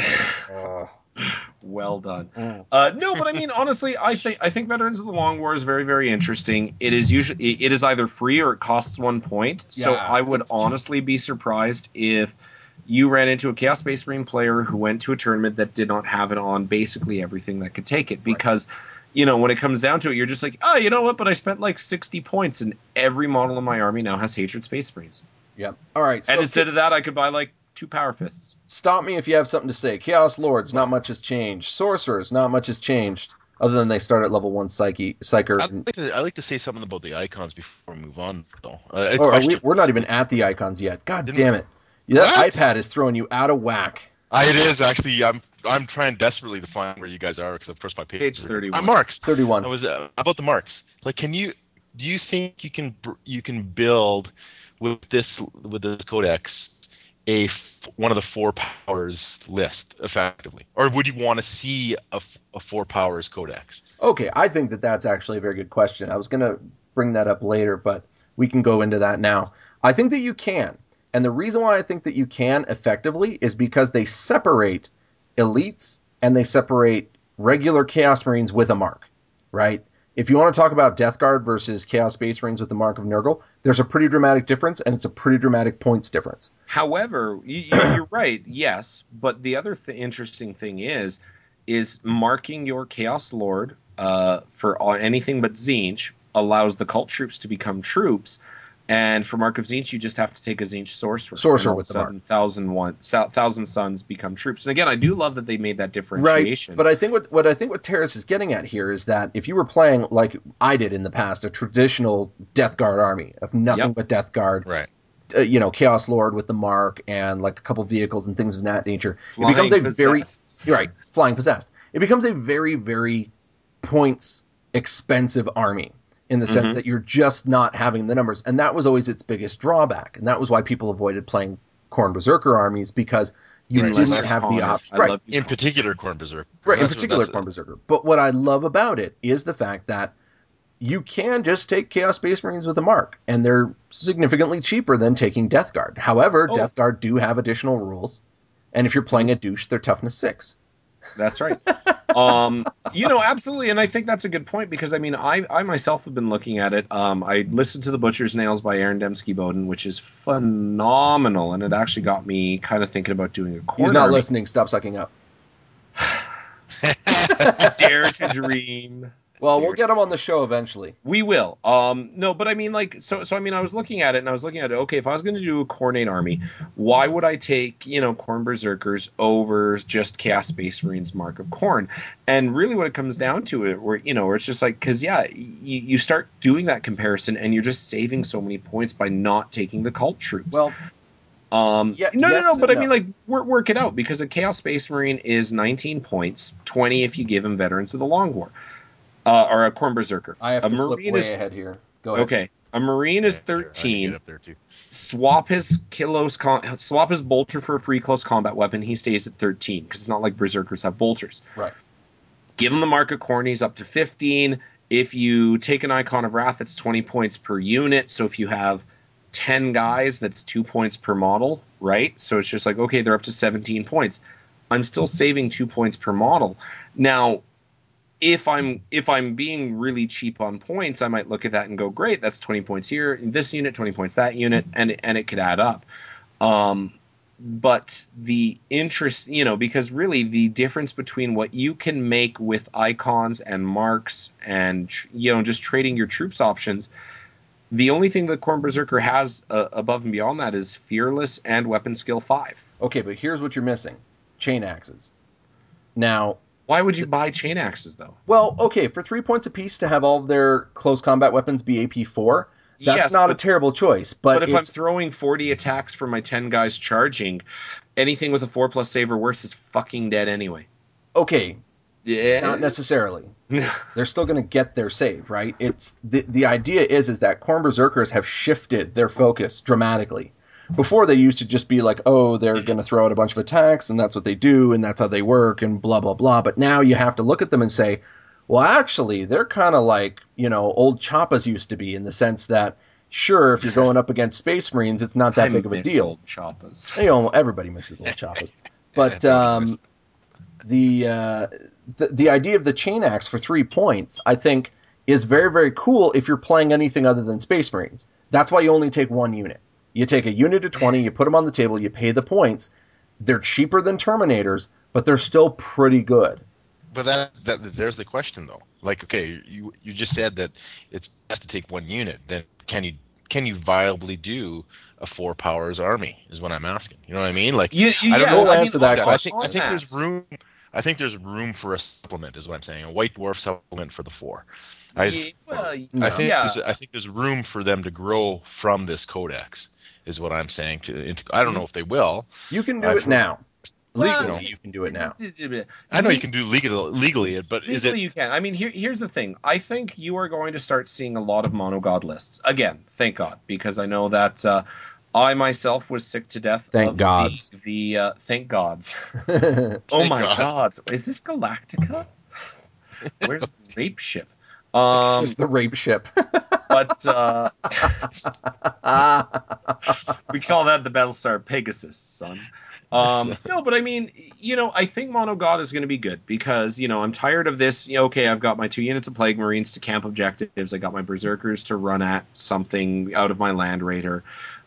Well done. No, but I mean, honestly, I think Veterans of the Long War is very, very interesting. It is either free or it costs 1 point. So I would honestly be surprised if you ran into a Chaos Space Marine player who went to a tournament that did not have it on basically everything that could take it. Because, when it comes down to it, you're just like, oh, you know what? But I spent like 60 points and every model in my army now has Hatred Space Marines. Yep. All right. And instead of that, I could buy like 2 Power Fists. Stop me if you have something to say. Chaos Lords, not much has changed. Sorcerers, not much has changed. other than they start at level 1 Psyker. I'd like to say something about the icons before we move on, though. A Oh, question. we're not even at the icons yet. God Didn't- damn it! Yeah, that What? iPad is throwing you out of whack. It is actually. I'm trying desperately to find where you guys are because of course my Page 31. Marks. 31. I was about the marks. Like, do you think you can build with this codex one of the 4 powers list effectively, or would you want to see a 4 powers codex? Okay, I think that's actually a very good question. I was going to bring that up later, but we can go into that now. I think that you can. And the reason why I think that you can effectively is because they separate elites and they separate regular Chaos Marines with a mark, right? If you want to talk about Death Guard versus Chaos Space Marines with the mark of Nurgle, there's a pretty dramatic difference, and it's a pretty dramatic points difference. However, you're right, yes, but the other interesting thing is marking your Chaos Lord for anything but Tzeentch allows the cult troops to become troops, and for Mark of Tzeentch, you just have to take a Tzeentch sorcerer. Sorcerer with the mark. 1,000 Suns become troops. And again, I do love that they made that differentiation. Right, but I think what Terrace is getting at here is that if you were playing like I did in the past, a traditional Death Guard army of nothing but Death Guard, right? Chaos Lord with the mark and like a couple vehicles and things of that nature, Flying it becomes a possessed. flying possessed. It becomes a very, very points expensive army in the sense that you're just not having the numbers, and that was always its biggest drawback, and that was why people avoided playing Khorne Berserker armies because you didn't have the option. Right. In particular, Khorne Berserker. Right, in particular, Khorne Berserker. But what I love about it is the fact that you can just take Chaos Space Marines with a mark, and they're significantly cheaper than taking Death Guard. However, Death Guard do have additional rules, and if you're playing a douche, they're toughness 6. That's right. Absolutely, and I think that's a good point because I myself have been looking at it. I listened to The Butcher's Nails by Aaron Dembski-Bowden, which is phenomenal, and it actually got me kind of thinking about doing a corner. He's not listening. Stop sucking up. Dare to dream. Well, we'll get him on the show eventually. We will. No, but I was looking at it and I was looking at it. Okay, if I was going to do a Khornate army, why would I take, Khorne Berserkers over just Chaos Space Marines Mark of Khorne? And really what it comes down to where it's just like, because you start doing that comparison and you're just saving so many points by not taking the cult troops. Well, but work it out because a Chaos Space Marine is 19 points, 20 if you give him Veterans of the Long War. Or a Khorne Berserker. I have to flip way ahead here. Go ahead. Okay, a Marine is 13. Get up there too. Swap his bolter for a free close combat weapon. He stays at 13 because it's not like Berserkers have bolters. Right. Give him the Mark of Khorne. He's up to 15. If you take an Icon of Wrath, it's 20 points per unit. So if you have 10 guys, that's 2 points per model, right? So it's just like, okay, they're up to 17 points. I'm still saving 2 points per model. Now, if I'm being really cheap on points, I might look at that and go, great, that's 20 points here in this unit, 20 points that unit, and it could add up. But the interest, because really the difference between what you can make with icons and marks and just trading your troops options, the only thing that Khorne Berserker has above and beyond that is Fearless and Weapon Skill 5. Okay, but here's what you're missing: chain axes. Now, why would you buy chain axes though? Well, okay, for 3 points apiece to have all of their close combat weapons be AP4, that's not a terrible choice. But if I'm throwing 40 attacks for my 10 guys charging, anything with a 4+ save or worse is fucking dead anyway. Okay. Yeah. Not necessarily. They're still going to get their save, right? It's the idea is that Khorne Berserkers have shifted their focus dramatically. Before they used to just be like, oh, they're going to throw out a bunch of attacks, and that's what they do, and that's how they work, and blah, blah, blah. But now you have to look at them and say, well, actually, they're kind of like, old Choppas used to be, in the sense that, sure, if you're going up against Space Marines, it's not that big of a deal. Old Choppas. Everybody misses old Choppas. But the idea of the chain axe for 3 points, I think, is very, very cool if you're playing anything other than Space Marines. That's why you only take one unit. You take a unit of 20, you put them on the table, you pay the points. They're cheaper than Terminators, but they're still pretty good. But there's the question, though. Like, okay, you just said that it's best to take one unit. Then can you viably do a 4 powers army? Is what I'm asking. You know what I mean? Like, I don't know. We'll answer that question. I think there's room. I think there's room for a supplement, is what I'm saying. A White Dwarf supplement for the 4. Yeah, well, No. I think there's room for them to grow from this codex, is what I'm saying. I don't know if they will. You can do I've it heard- now. well, Legally, you can do it now. I know you can do legally, but is Legally, it? you can. I mean, here's the thing. I think you are going to start seeing a lot of monogod lists again. Thank God, because I know that I myself was sick to death Thank of gods. seeing the thank gods. Oh Thank my God. God, is this Galactica? Where's the rape ship? Just the rape ship. But we call that the Battlestar Pegasus, son. No, but I mean, I think Mono God is going to be good because, I'm tired of this. Okay, I've got my 2 units of Plague Marines to camp objectives. I got my Berserkers to run at something out of my Land Raider.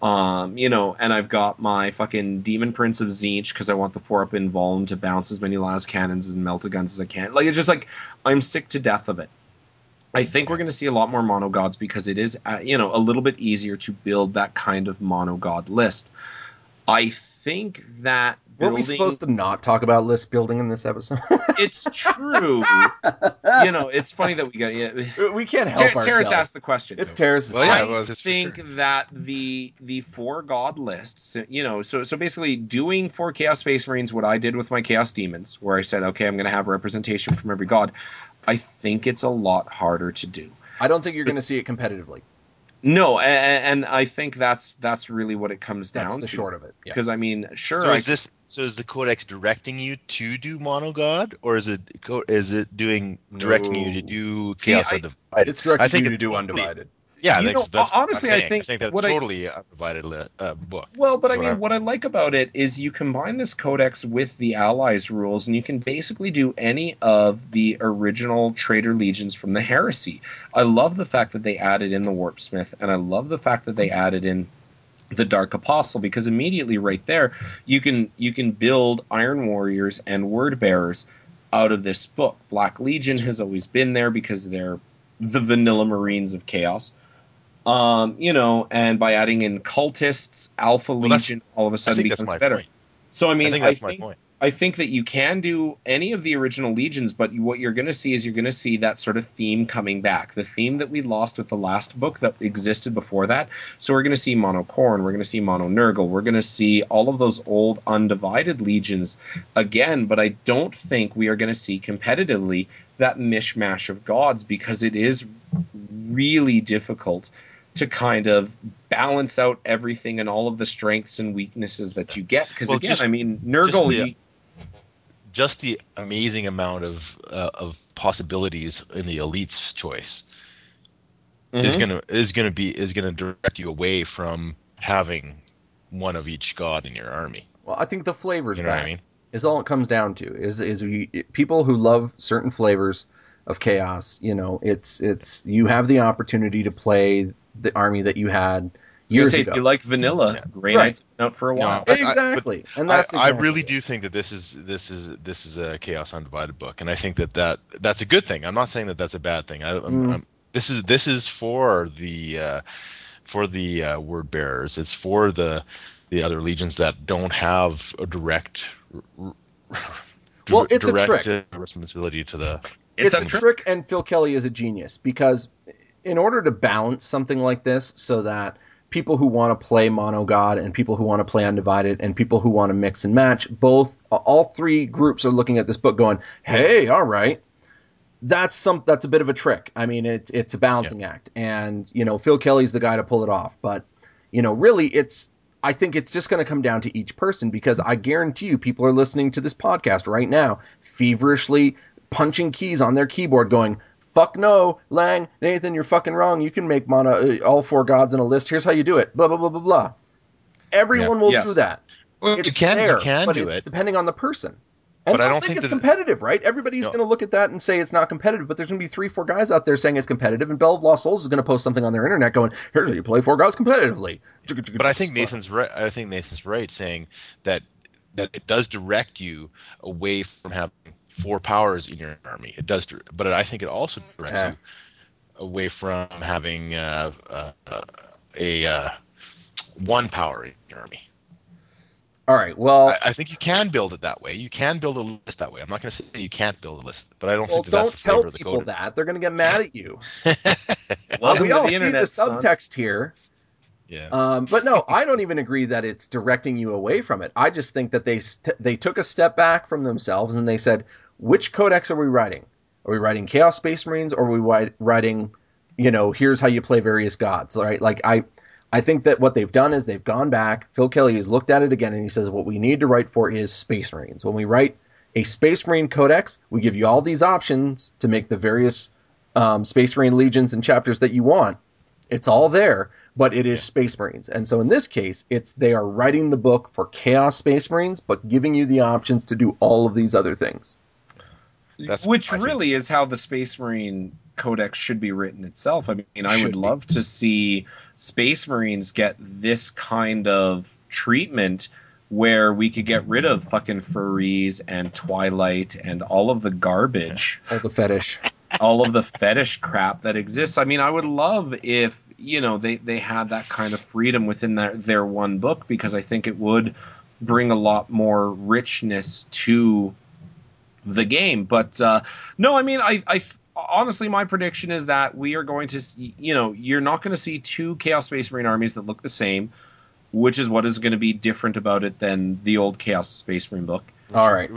And I've got my fucking Demon Prince of Tzeentch because I want the 4-up Invuln to bounce as many las cannons and melta guns as I can. Like, it's just like, I'm sick to death of it. I think we're going to see a lot more mono gods because it is, a little bit easier to build that kind of mono god list. I think that Weren't we supposed to not talk about list building in this episode? It's true. It's funny that we got we can't help Terrace ourselves. asked the question. It's Terrace's Well, yeah, fault. well, I that's for think sure. that the 4 god lists, so basically doing 4 Chaos Space Marines, what I did with my Chaos Demons, where I said, okay, I'm going to have representation from every god. I think it's a lot harder to do. I don't think you're going to see it competitively. No, and I think that's really what it comes down to. That's the short of it. Yeah. Because I mean, sure, So is the codex directing you to do mono god, or is it directing you to do chaos undivided? It's directing I think you to it's do totally, undivided. Yeah, that's honestly, what I'm I saying. think that's what totally a undivided book. Well, but That's I mean, what I like about it is you combine this codex with the Allies rules, and you can basically do any of the original Traitor Legions from the Heresy. I love the fact that they added in the Warpsmith, and I love the fact that they added in the Dark Apostle, because immediately right there you can build Iron Warriors and Word Bearers out of this book. Black Legion has always been there because they're the vanilla Marines of Chaos. And by adding in cultists, Alpha Legion all of a I sudden think that's becomes my better. point. So I mean, think that's my point. I think that you can do any of the original legions, but what you're going to see is you're going to see that sort of theme coming back. The theme that we lost with the last book that existed before that. So we're going to see Mono Khorne, we're going to see Mono Nurgle, we're going to see all of those old undivided legions again, but I don't think we are going to see competitively that mishmash of gods, because it is really difficult to kind of balance out everything and all of the strengths and weaknesses that you get. Because Well, again, just- I mean, Nurgle, Just the amazing amount of possibilities in the elite's choice is gonna direct you away from having one of each god in your army. Well, I think the flavors You know back what I mean? is all it comes down to. Is people who love certain flavors of chaos. It's you have the opportunity to play the army that you had years ago. If you like vanilla, Yeah. Grey Knight's been out for a while. Exactly, and that's I exactly really it. do think that this is a Chaos Undivided book, and I think that's a good thing. I'm not saying that that's a bad thing. This is for the word bearers. It's for the other legions that don't have a direct Well, it's a trick. responsibility to the. It's a trick, and Phil Kelly is a genius, because in order to balance something like this so that people who want to play Mono God and people who want to play Undivided and people who want to mix and match, all 3 groups are looking at this book going, hey, all right, that's a bit of a trick. I mean, it's a balancing act, and Phil Kelly's the guy to pull it off. But really, I think it's just going to come down to each person, because I guarantee you people are listening to this podcast right now feverishly punching keys on their keyboard going, fuck no, Lang, Nathan, you're fucking wrong. You can make all 4 gods in a list. Here's how you do it. Blah, blah, blah, blah, blah. Everyone will do that. Well, It's you can but do it's it, depending on the person. And but I they'll don't think think it's that competitive, right? Everybody's going to look at that and say it's not competitive, but there's going to be 3-4 guys out there saying it's competitive, and Bell of Lost Souls is going to post something on their internet going, here's how you play 4 gods competitively. But I think Nathan's right. I think Nathan's right saying that it does direct you away from having 4 powers in your army. It does, but I think it also directs you away from having a 1 power in your army. All right. Well, I think you can build it that way. You can build a list that way. I'm not going to say you can't build a list, but I don't well, think that that's don't the tell flavor of the people code. that. They're going to get mad at you. Welcome We to all the see the internet, son. subtext here. Yeah. But no, I don't even agree that it's directing you away from it. I just think that they took a step back from themselves and they said, which codex are we writing? Are we writing Chaos Space Marines, or are we writing, here's how you play various gods, right? Like I think that what they've done is they've gone back. Phil Kelly has looked at it again and he says, what we need to write for is Space Marines. When we write a Space Marine codex, we give you all these options to make the various Space Marine legions and chapters that you want. It's all there, but it is Space Marines. And so in this case, they are writing the book for Chaos Space Marines, but giving you the options to do all of these other things. Which really is how the Space Marine Codex should be written itself. I mean, I would love to see Space Marines get this kind of treatment where we could get rid of fucking furries and Twilight and all of the garbage. All the fetish. All of the fetish crap that exists. I mean, I would love if, they had that kind of freedom within their one book, because I think it would bring a lot more richness to the game. But no, I mean, I honestly, my prediction is that we are going to see, you're not going to see two Chaos Space Marine armies that look the same, which is what is going to be different about it than the old Chaos Space Marine book. All right.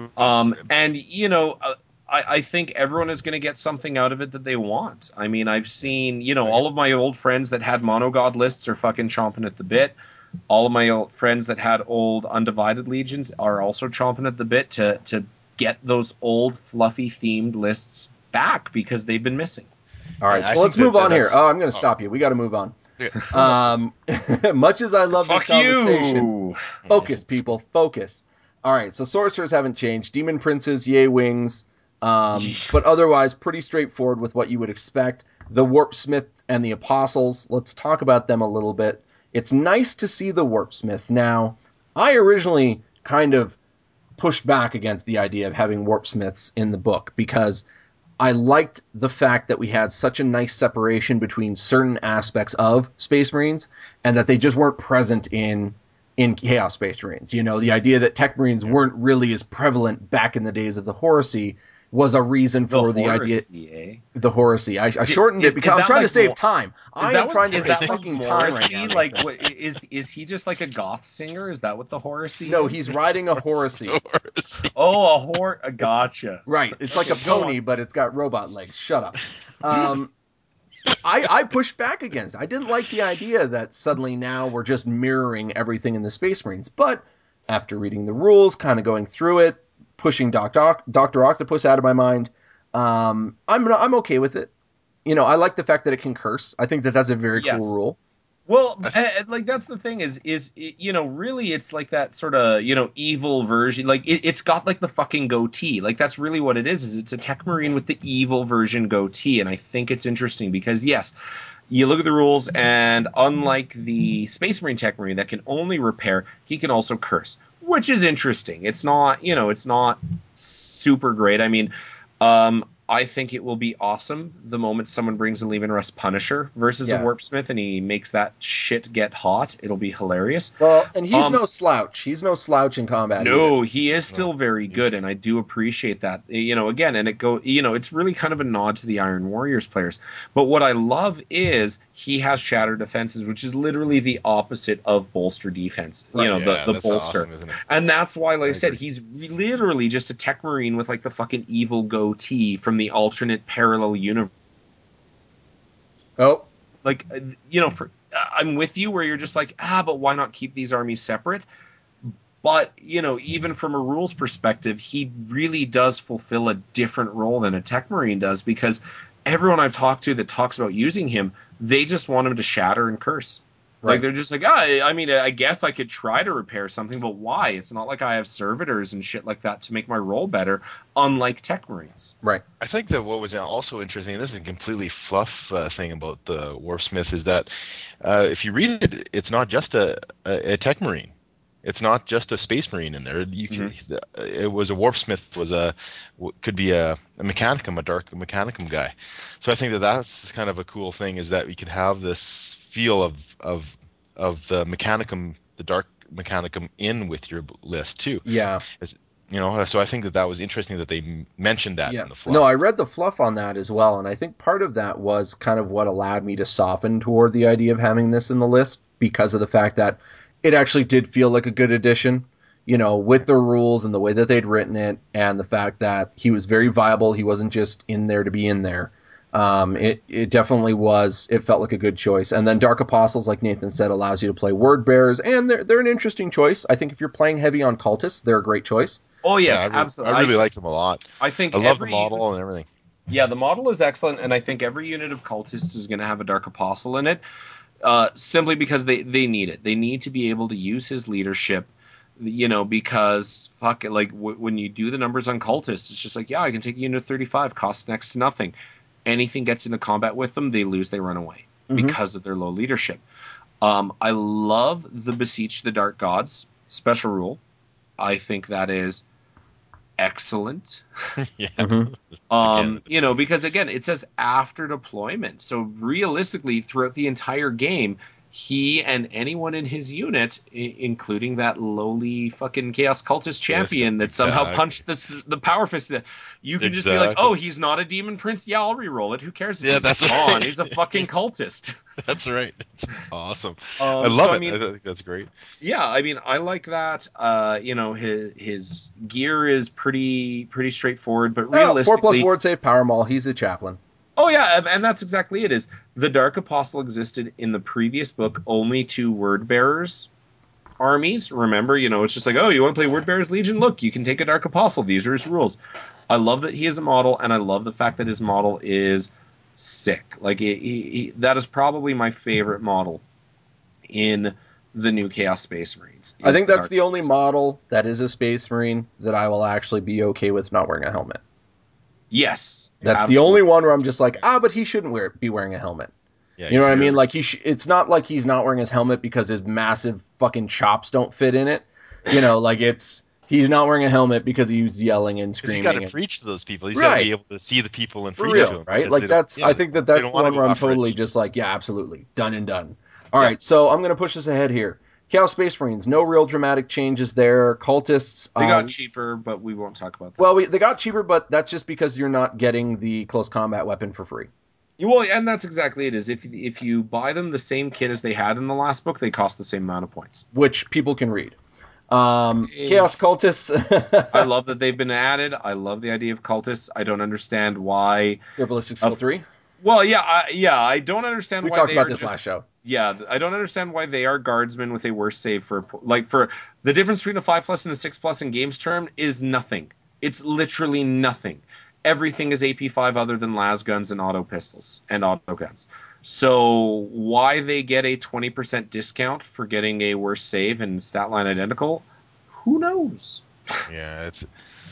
And I think everyone is going to get something out of it that they want. I mean, I've seen, all of my old friends that had monogod lists are fucking chomping at the bit. All of my old friends that had old Undivided Legions are also chomping at the bit to get those old fluffy themed lists back, because they've been missing. All right, so let's move on here. Oh, I'm going to stop you. We got to move on. Much as I love this conversation, focus, people, focus. All right, so sorcerers haven't changed. Demon princes, yay wings, but otherwise pretty straightforward with what you would expect. The Warpsmith and the Apostles, let's talk about them a little bit. It's nice to see the Warpsmith. Now, I originally kind of pushed back against the idea of having Warpsmiths in the book because I liked the fact that we had such a nice separation between certain aspects of Space Marines and that they just weren't present in Chaos Space Marines. The idea that Tech Marines weren't really as prevalent back in the days of the Horace was a reason for the idea. The Horace. I shortened it because I'm trying to save time. I am trying to save fucking time right now. Like, is he just like a goth singer? Is that what the Horace is? No, he's riding a Horace. Oh, gotcha. Right. It's like a pony, but it's got robot legs. Shut up. I pushed back against it. I didn't like the idea that suddenly now we're just mirroring everything in the Space Marines. But after reading the rules, kind of going through it, pushing Dr. Octopus out of my mind, I'm okay with it. I like the fact that it can curse. I think that that's a very cool rule. Well, like that's the thing is really it's like that sort of evil version. Like it's got like the fucking goatee. Like that's really what it is. Is it's a Tech Marine with the evil version goatee, and I think it's interesting because yes, you look at the rules, and unlike the Space Marine Tech Marine that can only repair, he can also curse, which is interesting. It's not it's not super great. I mean, I think it will be awesome the moment someone brings a Leman Russ Punisher versus a Warpsmith and he makes that shit get hot. It'll be hilarious. Well, and he's no slouch. He's no slouch in combat. No, he is still very good, and I do appreciate that. Again, and it's really kind of a nod to the Iron Warriors players. But what I love is he has Shattered Defenses, which is literally the opposite of bolster defense. Right. The bolster. Awesome, isn't it? And that's why, like I said, he's literally just a Tech Marine with like the fucking evil goatee from the alternate parallel universe. Oh. Like, I'm with you where you're just like, but why not keep these armies separate? But, even from a rules perspective, he really does fulfill a different role than a Tech Marine does, because everyone I've talked to that talks about using him, they just want him to shatter and curse. Right. Like, they're just like, I guess I could try to repair something, but why? It's not like I have servitors and shit like that to make my role better, unlike Tech Marines. Right. I think that what was also interesting, and this is a completely fluff thing about the Warpsmith, is that if you read it, it's not just a Tech Marine. It's not just a Space Marine in there. It was a Warpsmith, could be a Mechanicum, a dark Mechanicum guy. So I think that's kind of a cool thing, is that we could have this feel of the Mechanicum, the dark Mechanicum in with your list too. Yeah. So I think that was interesting that they mentioned that in the fluff. No, I read the fluff on that as well, and I think part of that was kind of what allowed me to soften toward the idea of having this in the list, because of the fact that it actually did feel like a good addition, with the rules and the way that they'd written it, and the fact that he was very viable. He wasn't just in there to be in there. It definitely was. It felt like a good choice. And then Dark Apostles, like Nathan said, allows you to play Word Bearers, and they're an interesting choice. I think if you're playing heavy on Cultists, they're a great choice. Oh yes, absolutely. I really like them a lot. I think I love the model and everything. Yeah, the model is excellent, and I think every unit of Cultists is going to have a Dark Apostle in it, simply because they need it. They need to be able to use his leadership, because fuck it, like when you do the numbers on Cultists, it's just like, yeah, I can take a unit of 35, costs next to nothing. Anything gets into combat with them, they lose, they run away because of their low leadership. I love the Beseech the Dark Gods special rule. I think that is excellent. Yeah. Because again, it says after deployment. So realistically, throughout the entire game, he and anyone in his unit, including that lowly fucking Chaos Cultist champion that somehow punched the Power Fist, you can just be like, oh, he's not a Demon Prince? Yeah, I'll re-roll it. Who cares if he's that's gone? right. He's a fucking cultist. That's right. It's awesome. I love it. I think that's great. Yeah, I mean, I like that. His gear is pretty straightforward, but realistically, 4+ ward save, power maul. He's a chaplain. Oh yeah, and that's exactly it. Is the Dark Apostle existed in the previous book only to Word Bearers armies? Remember, it's just like, oh, you want to play Word Bearers Legion? Look, you can take a Dark Apostle. These are his rules. I love that he is a model, and I love the fact that his model is sick. Like that is probably my favorite model in the new Chaos Space Marines. I think that's the only model that is a Space Marine that I will actually be okay with not wearing a helmet. Yes, that's absolutely the only one where I'm just like, but he shouldn't be wearing a helmet. Yeah, you know what I mean? Like it's not like he's not wearing his helmet because his massive fucking chops don't fit in it. Like he's not wearing a helmet because he's yelling and screaming. He's got to preach to those people. He's got to be able to see the people and preach to them. Right? Like I think that's the one where I'm totally just like, yeah, absolutely, done and done. All right, so I'm gonna push this ahead here. Chaos Space Marines, no real dramatic changes there. Cultists, they got cheaper, but we won't talk about that. Well, they got cheaper, but that's just because you're not getting the close combat weapon for free. Well, and that's exactly it. Is if you buy them the same kit as they had in the last book, they cost the same amount of points, which people can read. Chaos Cultists. I love that they've been added. I love the idea of Cultists. I don't understand why they're ballistic skill 3. Well, yeah, I don't understand. We talked about this last show. Yeah, I don't understand why they are guardsmen with a worse save for the difference between a 5+ and a 6+ in games term is nothing. It's literally nothing. Everything is AP5 other than las guns and auto pistols and auto guns. So why they get a 20% discount for getting a worse save and stat line identical, who knows? Yeah, it's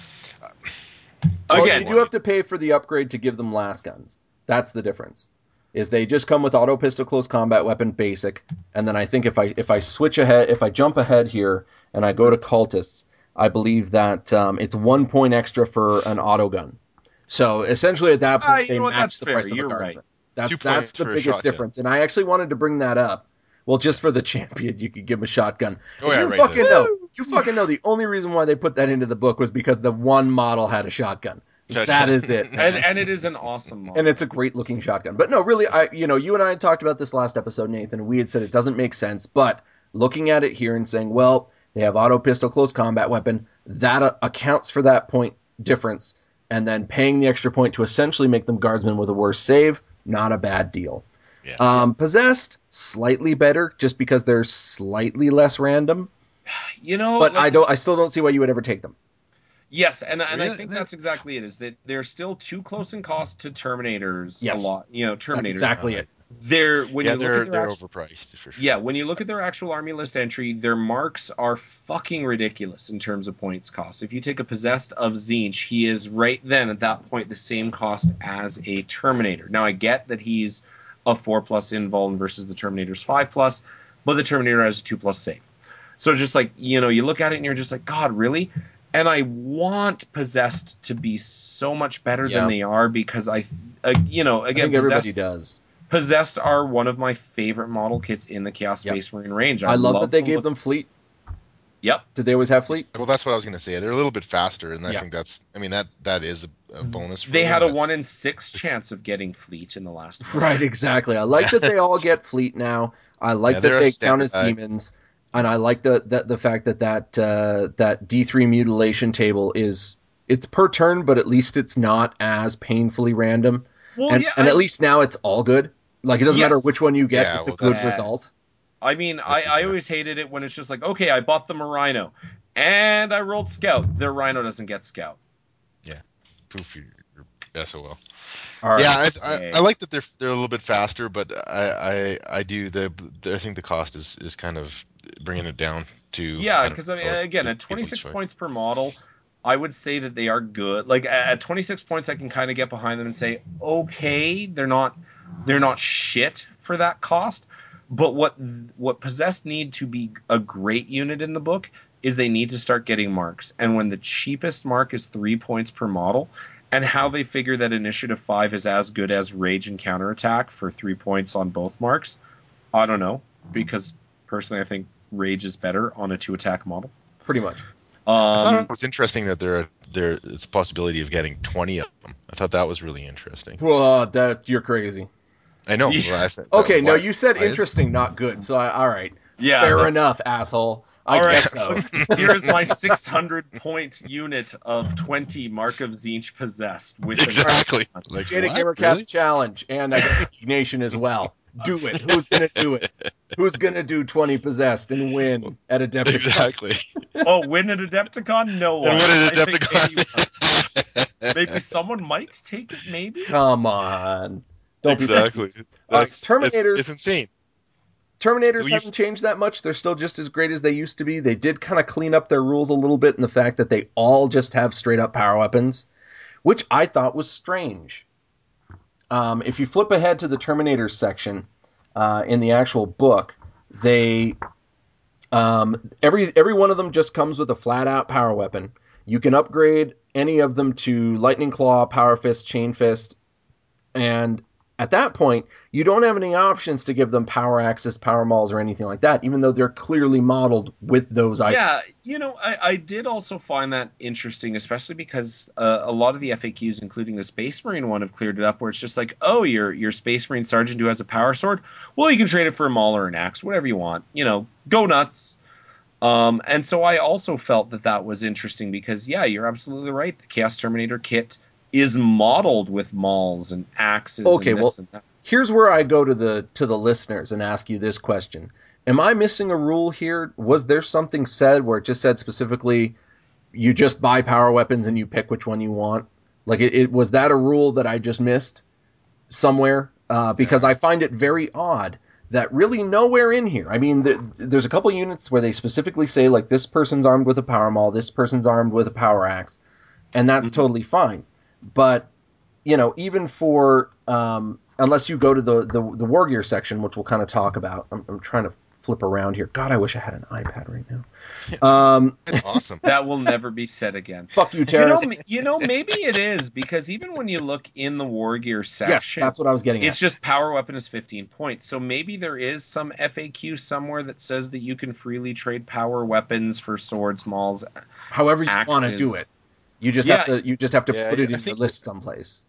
again, you do have to pay for the upgrade to give them las guns. That's the difference. Is they just come with auto pistol close combat weapon basic, and then I think if I switch ahead, if I jump ahead here and I go to Cultists, I believe that it's 1 point extra for an auto gun. So essentially at that point they match the price of a guardsman. Right. That's the biggest difference. And I actually wanted to bring that up. Well, just for the champion, you could give him a shotgun. You fucking know the only reason why they put that into the book was because the one model had a shotgun. That is it. and it is an awesome model. And it's a great looking shotgun. But no, really, you and I had talked about this last episode, Nathan. We had said it doesn't make sense. But looking at it here and saying, well, they have auto pistol close combat weapon, that accounts for that point difference. And then paying the extra point to essentially make them guardsmen with a worse save, not a bad deal. Yeah. Possessed, slightly better, just because they're slightly less random. But I still don't see why you would ever take them. Yes, and I think that's exactly it. Is that they're still too close in cost to Terminators a lot. Terminators. That's exactly it. They're overpriced for sure. Yeah, when you look at their actual army list entry, their marks are fucking ridiculous in terms of points cost. If you take a Possessed of Tzeentch, he is right then at that point the same cost as a Terminator. Now I get that he's a 4+ invuln versus the Terminator's 5+, but the Terminator has a 2+ save. So just like you look at it and you're just like, God, really? And I want Possessed to be so much better than they are because again, I think everybody does. Possessed are one of my favorite model kits in the Chaos Space Marine range. I love that they gave them fleet. Yep. Did they always have fleet? Well, that's what I was going to say. They're a little bit faster, and I Yeah. think that is a bonus for They them. had a but- 1 in 6 chance of getting fleet in the last book. Right, exactly. I like that they all get fleet now. I like Yeah, that they're a they count as standard demons, and I like the fact that D3 mutilation table it's per turn, but at least it's not as painfully random. Well, And yeah, at least now it's all good. Like it doesn't matter Yes. which one you get; Yeah, it's a well, good that's- result. I mean, That's I exactly- always hated it when it's just like, okay, I bought them a rhino, and I rolled scout. Their rhino doesn't get scout. Poof, you're SOL. All right. Yeah, Okay. I like that they're a little bit faster, but I do I think the cost is kind of bringing it down to Yeah, I don't because know, again, at people's 26 choice. points per model, I would say that they are good. Like at 26 points, I can kind of get behind them and say, okay, they're not shit for that cost. But what possessed need to be a great unit in the book is they need to start getting marks. And when the cheapest mark is 3 points per model, and how they figure that initiative 5 is as good as rage and counterattack for 3 points on both marks, I don't know, because personally I think rage is better on a 2-attack model. Pretty much. I thought it was interesting that it's a possibility of getting 20 of them. I thought that was really interesting. Well, that you're crazy. I know. Yeah. Well, I said, Okay, no, why- you said why is- interesting, not good. So all right, Yeah, fair that's- enough, asshole. I All right, guess so. Here is my 600 point unit of 20 Mark of Zinch possessed with Exactly. Like, Jada what? Gamercast Really? challenge, and I guess Nation as well. Do it. Who's gonna do it? Who's gonna do 20 possessed and win at Adepticon? Exactly. Oh, win at Adepticon? No one. And what I did think Adepticon? maybe someone might take it. Maybe. Come on, don't Exactly. be pussies. All right, Terminators. It's insane. Terminators Well, haven't changed that much. They're still just as great as they used to be. They did kind of clean up their rules a little bit in the fact that they all just have straight up power weapons, which I thought was strange. If you flip ahead to the Terminators section in the actual book, they every one of them just comes with a flat out power weapon. You can upgrade any of them to Lightning Claw, Power Fist, Chain Fist, and at that point, you don't have any options to give them Power Axis, Power Mauls, or anything like that, even though they're clearly modeled with those items. Yeah, I did also find that interesting, especially because a lot of the FAQs, including the Space Marine one, have cleared it up where it's just like, oh, your Space Marine Sergeant who has a power sword, well, you can trade it for a Maul or an axe, whatever you want. Go nuts. And so I also felt that was interesting because, yeah, you're absolutely right. The Chaos Terminator kit is modeled with mauls and axes. Okay, and this well, and that. Here's where I go to the listeners and ask you this question: am I missing a rule here? Was there something said where it just said specifically you just buy power weapons and you pick which one you want? Like it was that a rule that I just missed somewhere? Because I find it very odd that really nowhere in here. I mean, there's a couple units where they specifically say like this person's armed with a power maul, this person's armed with a power axe, and that's totally fine. But even for unless you go to the War Gear section, which we'll kind of talk about. I'm trying to flip around here. God, I wish I had an iPad right now. It's awesome. That will never be said again. Fuck you, terrorists. Maybe it is because even when you look in the War Gear Yes, section, that's what I was getting it's at. just power weapon is 15 points. So maybe there is some FAQ somewhere that says that you can freely trade power weapons for swords, mauls, However you want to axes. do it. You just Yeah. have to Yeah, put it I in your think- list someplace.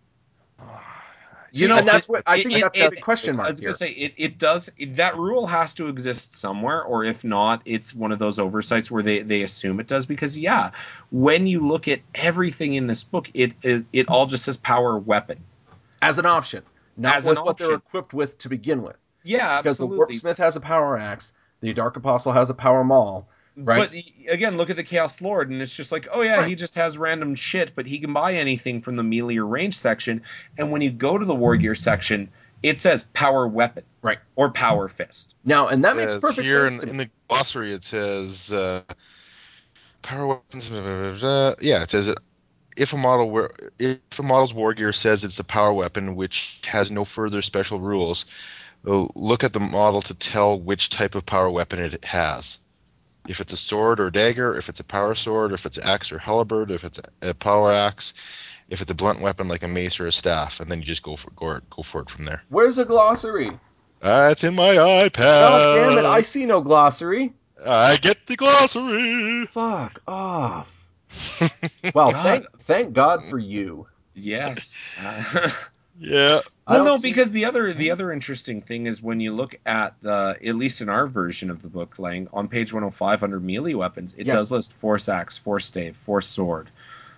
See, And that's what I think that's a big question I mark was here. gonna say it does that rule has to exist somewhere, or if not, it's one of those oversights where they assume it does because when you look at everything in this book, it all just says power weapon As an option, not As an with what they're option. equipped with to begin with. Yeah, Because the absolutely. Warpsmith has a power axe, the Dark Apostle has a power maul, right? But again, look at the Chaos Lord, and it's just like, oh yeah, Right. he just has random shit, but he can buy anything from the melee or range section. And when you go to the War Gear section, it says power weapon, Right. or power fist. Now, and that makes Says perfect here sense to me. in the glossary, it says power weapons. Yeah, it says if a model's war gear says it's a power weapon which has no further special rules, look at the model to tell which type of power weapon it has. If it's a sword or dagger, if it's a power sword, if it's axe or halberd, if it's a power axe, if it's a blunt weapon like a mace or a staff, and then you just go for it from there. Where's the glossary? It's in my iPad. God damn it, I see no glossary. I get the glossary. Fuck off. Well, God. thank God for you. Yes. Yeah. I Well, don't no, see- because the other interesting thing is when you look at at least in our version of the book, Lang, on page 105 under melee weapons, it Yes. does list force axe, force stave, force sword,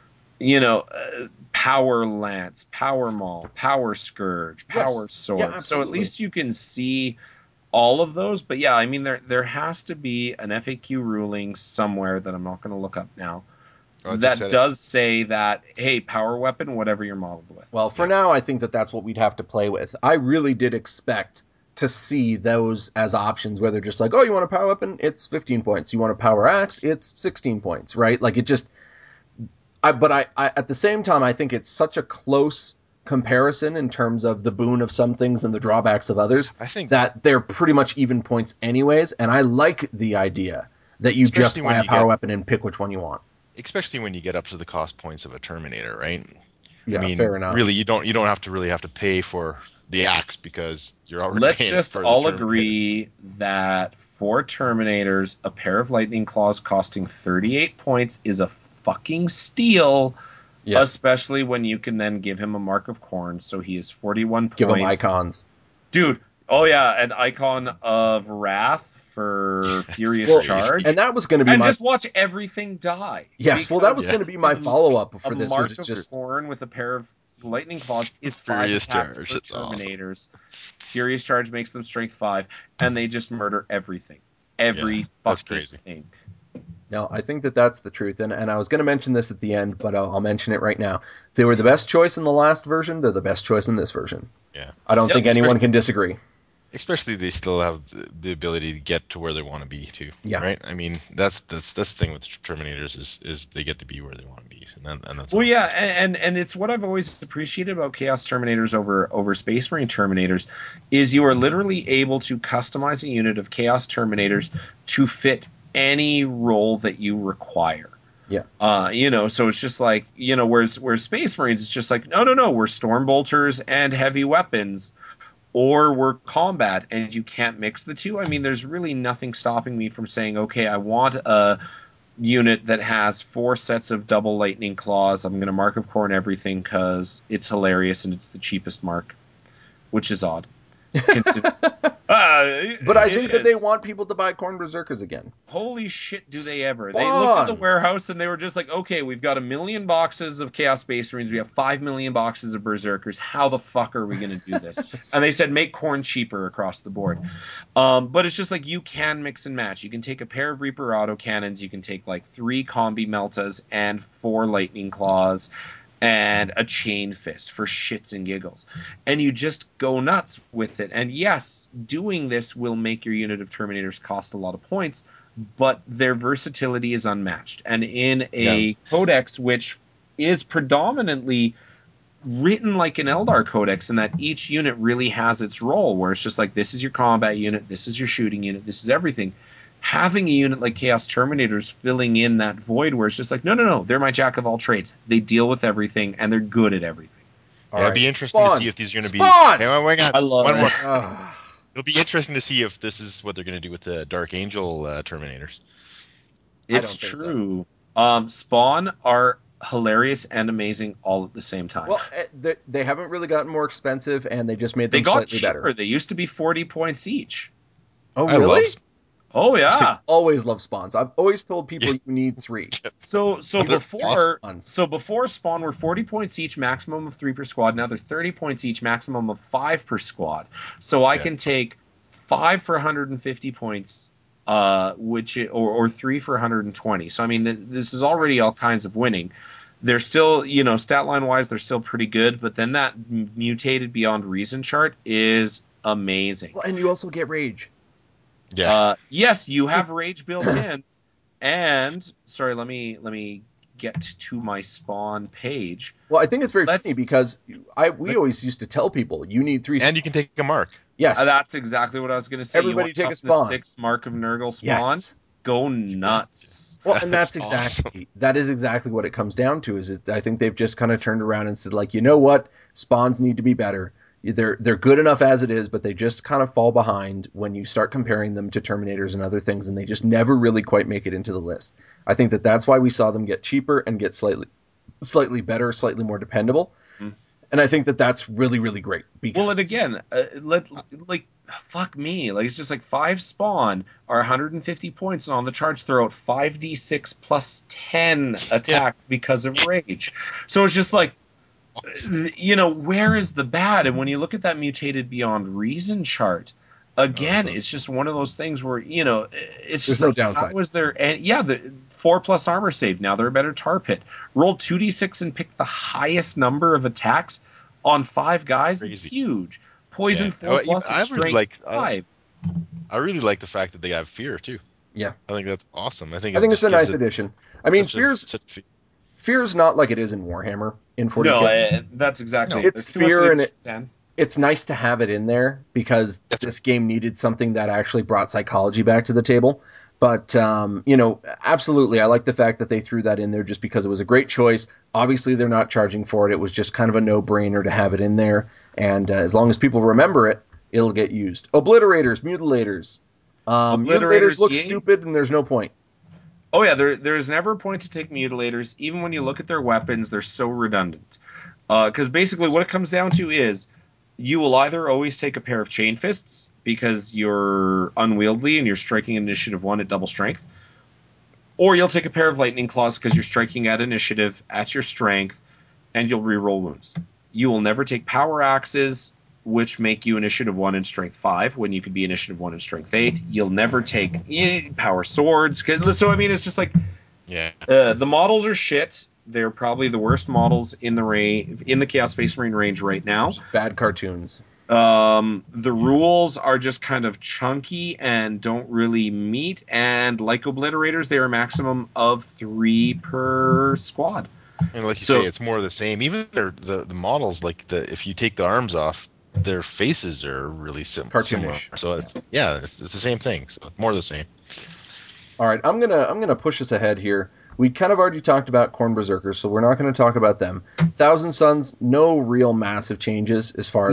power lance, power maul, power scourge, power Yes. sword. Yeah, So at absolutely. least you can see all of those. But yeah, I mean there has to be an FAQ ruling somewhere that I'm not going to look up now Oh, it just that said it. does say that, hey, power weapon, whatever you're modeled with. Well, for Yeah. now, I think that that's what we'd have to play with. I really did expect to see those as options, where they're just like, oh, you want a power weapon? It's 15 points. You want a power axe? It's 16 points, right? Like, it just... But I at the same time, I think it's such a close comparison in terms of the boon of some things and the drawbacks of others I think that they're pretty much even points anyways, and I like the idea that you just Especially buy when a you power get- weapon and pick which one you want. especially when you get up to the cost points of a Terminator, right? Yeah, I mean, fair enough. really, you don't have to pay for the axe because you're already Let's paying just for the all Terminator. agree that for Terminators, a pair of Lightning Claws costing 38 points is a fucking steal, Yes. especially when you can then give him a Mark of Corn, so he is 41 Give them points. icons. Dude, oh yeah, an icon of Wrath for Furious Well, Charge. and that was going to be And my... just watch everything die. Yes, well, that was Because going to be my follow-up for a this. Was Mark it of just... Corn with a pair of Lightning Claws is 5 Furious attacks Charge, for that's awesome. Terminators. Furious Charge makes them strength 5, and they just murder everything. Every Yeah, that's fucking crazy. thing. No, I think that that's the truth, and I was going to mention this at the end, but I'll mention it right now. They were the best choice in the last version. They're the best choice in this version. Yeah. I don't Yep. think anyone can disagree. Especially they still have the ability to get to where they want to be too. Yeah. Right. I mean, that's the thing with Terminators is they get to be where they want to be, and that's Well, awesome. yeah, and it's what I've always appreciated about Chaos Terminators over Space Marine Terminators is you are literally able to customize a unit of Chaos Terminators to fit any role that you require. Yeah. So it's just like, whereas Space Marines, it's just like, no, we're Storm Bolters and heavy weapons, or we're combat, and you can't mix the two. I mean, there's really nothing stopping me from saying, okay, I want a unit that has 4 sets of double lightning claws. I'm going to Mark of Corn everything because it's hilarious and it's the cheapest mark, which is odd. But I think that they is. want people to buy Corn Berserkers again. Holy shit, do they ever? They looked at the Spawns. warehouse and they were just like, okay, we've got 1 million boxes of Chaos Space Marines. We have 5 million boxes of Berserkers. How the fuck are we going to do this? And they said, make Corn cheaper across the board. But it's just like you can mix and match. You can take a pair of Reaper autocannons. You can take like 3 Combi Meltas and 4 Lightning Claws and a Chain Fist for shits and giggles. And you just go nuts with it. And yes, doing this will make your unit of Terminators cost a lot of points, but their versatility is unmatched. And in a codex which is predominantly written like an Eldar codex, in that each unit really has its role, where it's just like, this is your combat unit, this is your shooting unit, this is everything. Having a unit like Chaos Terminators filling in that void where it's just like, no, they're my jack of all trades. They deal with everything, and they're good at everything. Yeah, it'd be interesting to see if these are going to be. Spawns! Hey, wait, I love one it. more. Ugh. It'll be interesting to see if this is what they're going to do with the Dark Angel Terminators. It's don't think so. true. Spawn are hilarious and amazing all at the same time. Well, they haven't really gotten more expensive, and they just made they them got slightly cheaper. better. They used to be 40 points each. Oh, I really? love. Oh yeah. Always love spawns. I've always told people you need 3. So They're before awesome. before Spawn were 40 points each, maximum of 3 per squad. Now they're 30 points each, maximum of 5 per squad. So I can take 5 for 150 points, or 3 for 120. So I mean, this is already all kinds of winning. They're still, stat line wise, they're still pretty good. But then that mutated beyond reason chart is amazing. Well, and you also get rage. Yeah. Yes, you have rage built in. And sorry, let me get to my Spawn page. Well, I think it's very Let's- funny because we let's- always used to tell people you need 3. And you can take a mark. Yes. That's exactly what I was going to say. Everybody you take a want toughness Spawn. 6 Mark of Nurgle Spawn? Yes. Go nuts. Well, and that's That's exactly that is exactly what it comes down to. I think they've just kind of turned around and said, like, you know what, spawns need to be better. They're good enough as it is, but they just kind of fall behind when you start comparing them to Terminators and other things, and they just never really quite make it into the list. I think that's why we saw them get cheaper and get slightly better, slightly more dependable. And I think that's really, really great. Because... Well, and again, fuck me. Like, it's just like 5 spawn are 150 points, and on the charge throw out 5d6 plus 10 attack because of rage. So it's just like, where is the bad? And when you look at that mutated beyond reason chart, again, it's just one of those things where, it's just no like, downside. how is there? And the 4+ armor save. Now they're a better tar pit. Roll 2d6 and pick the highest number of attacks on 5 guys. It's huge. Poison 4+, strength 5. I really like the fact that they have fear too. Yeah, I think that's awesome. I think it's a nice addition. I mean, fear's not like it is in Warhammer in 40K. No, that's exactly it. It's fear, and it's nice to have it in there because this game needed something that actually brought psychology back to the table. But, absolutely, I like the fact that they threw that in there just because it was a great choice. Obviously, they're not charging for it. It was just kind of a no-brainer to have it in there. And as long as people remember it, it'll get used. Obliterators, Mutilators. Mutilators look stupid, and there's no point. Oh, yeah, there's never a point to take Mutilators. Even when you look at their weapons, they're so redundant. Because basically what it comes down to is you will either always take a pair of Chain Fists because you're unwieldy and you're striking initiative 1 at double strength, or you'll take a pair of Lightning Claws because you're striking at initiative at your strength and you'll reroll wounds. You will never take Power Axes, which make you initiative 1 and strength 5 when you could be initiative 1 and strength 8. You'll never take Power Swords. So, I mean, it's just like, the models are shit. They're probably the worst models in the Chaos Space Marine range right now. Bad cartoons. The rules are just kind of chunky and don't really meet. And like Obliterators, they are a maximum of 3 per squad. And like you say, it's more of the same. Even the models, if you take the arms off, their faces are really similar. So it's the same thing. So more of the same. All right, I'm gonna push us ahead here. We kind of already talked about Khorne Berserkers, so we're not going to talk about them. Thousand Sons, no real massive changes as far as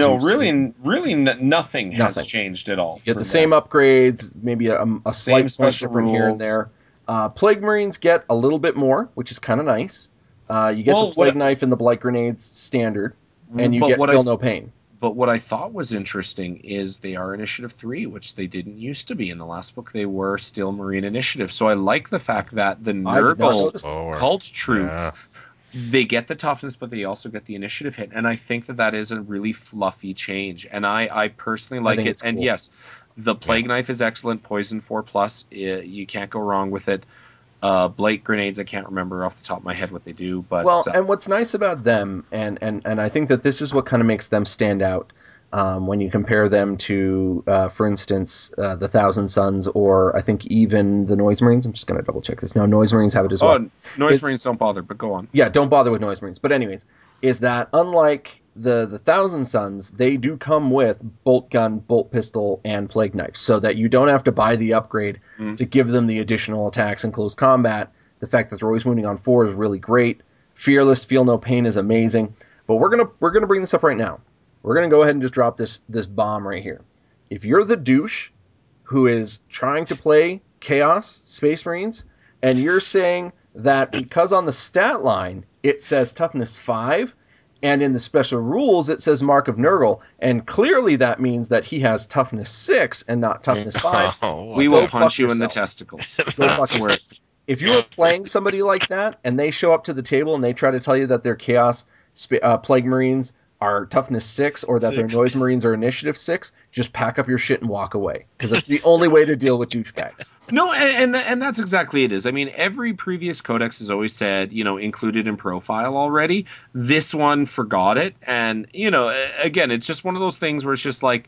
nothing has changed at all. You get the same upgrades, maybe a slight point different here and there. Plague Marines get a little bit more, which is kind of nice. You get the Plague Knife and the Blight Grenades standard, and you get Feel No Pain. But what I thought was interesting is they are Initiative 3, which they didn't used to be. In the last book, they were still Marine Initiative. So I like the fact that the Nurgle cult troops, they get the toughness, but they also get the initiative hit. And I think that is a really fluffy change. And I personally like it. And cool. Yes, the Plague Knife is excellent. Poison 4+, you can't go wrong with it. Blight Grenades, I can't remember off the top of my head what they do, but and what's nice about them, and I think that this is what kind of makes them stand out when you compare them to, for instance, the Thousand Sons, or I think even the Noise Marines. I'm just going to double check this. No, Noise Marines have it as well. Noise Marines don't bother, but go on. Yeah, don't bother with Noise Marines. But anyways, is that unlike the Thousand Sons, they do come with bolt gun, bolt pistol, and plague knife, so that you don't have to buy the upgrade to give them the additional attacks in close combat. The fact that they're always wounding on 4 is really great. Fearless, Feel No Pain is amazing. But we're gonna bring this up right now. We're gonna go ahead and just drop this bomb right here. If you're the douche who is trying to play Chaos Space Marines, and you're saying that because on the stat line it says toughness 5, and in the special rules it says Mark of Nurgle, and clearly that means that he has toughness 6 and not toughness 5. We will punch you in the testicles. Go fuck yourself. If you are playing somebody like that, and they show up to the table and they try to tell you that their Chaos Plague Marines are toughness 6 or that their Noise Marines are initiative 6, just pack up your shit and walk away, because that's the only way to deal with douchebags. No, and that's exactly it is. I mean, every previous codex has always said, included in profile already. This one forgot it, and again, it's just one of those things where it's just like,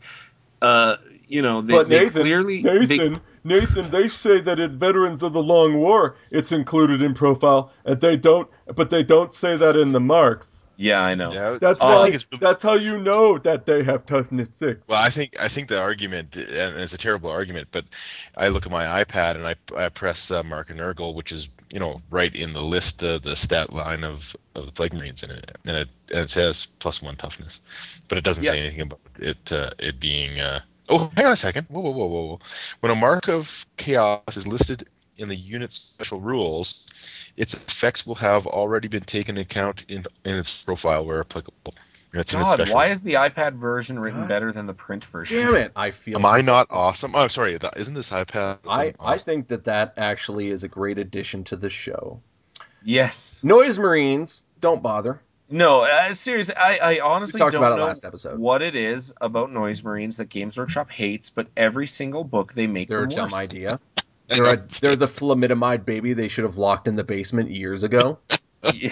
Nathan, they say that at Veterans of the Long War it's included in profile, and they don't say that in the marks. Yeah, I know. Yeah, That's I why. think it's really, That's how you know that they have toughness 6. well. I think the argument, and it's a terrible argument, but I look at my iPad and I press Mark and Nurgle, which is right in the list of the stat line of the Plague Marines in it, and it says +1 toughness, but it doesn't say Yes. anything about it being. Oh, hang on a second. Whoa. When a mark of chaos is listed in the unit special rules, its effects will have already been taken into account in its profile where applicable. And it's in its God, special. why is the iPad version written God better than the print version? damn it! I feel. Am I so not bad. awesome? Oh, sorry. Isn't this iPad thing I awesome? think that actually is a great addition to the show. Yes. Noise Marines, don't bother. No, seriously, I We honestly talked about don't it know last episode. what it is about Noise Marines that Games Workshop hates, but every single book they make They're a them dumb worse. idea. I know. They're the flaminamide baby they should have locked in the basement years ago. Yeah.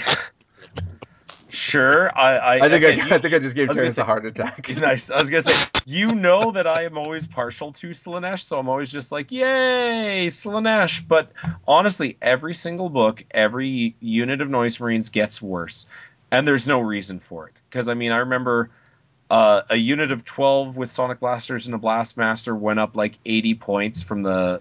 Sure, I think again, I think I just I gave was gonna Terrence say, a heart attack. nice. I was gonna say, that I am always partial to Slaanesh, so I'm always just like, yay, Slaanesh. But honestly, every single book, every unit of Noise Marines gets worse, and there's no reason for it. Because I mean, I remember a unit of 12 with Sonic Blasters and a Blastmaster went up like 80 points from the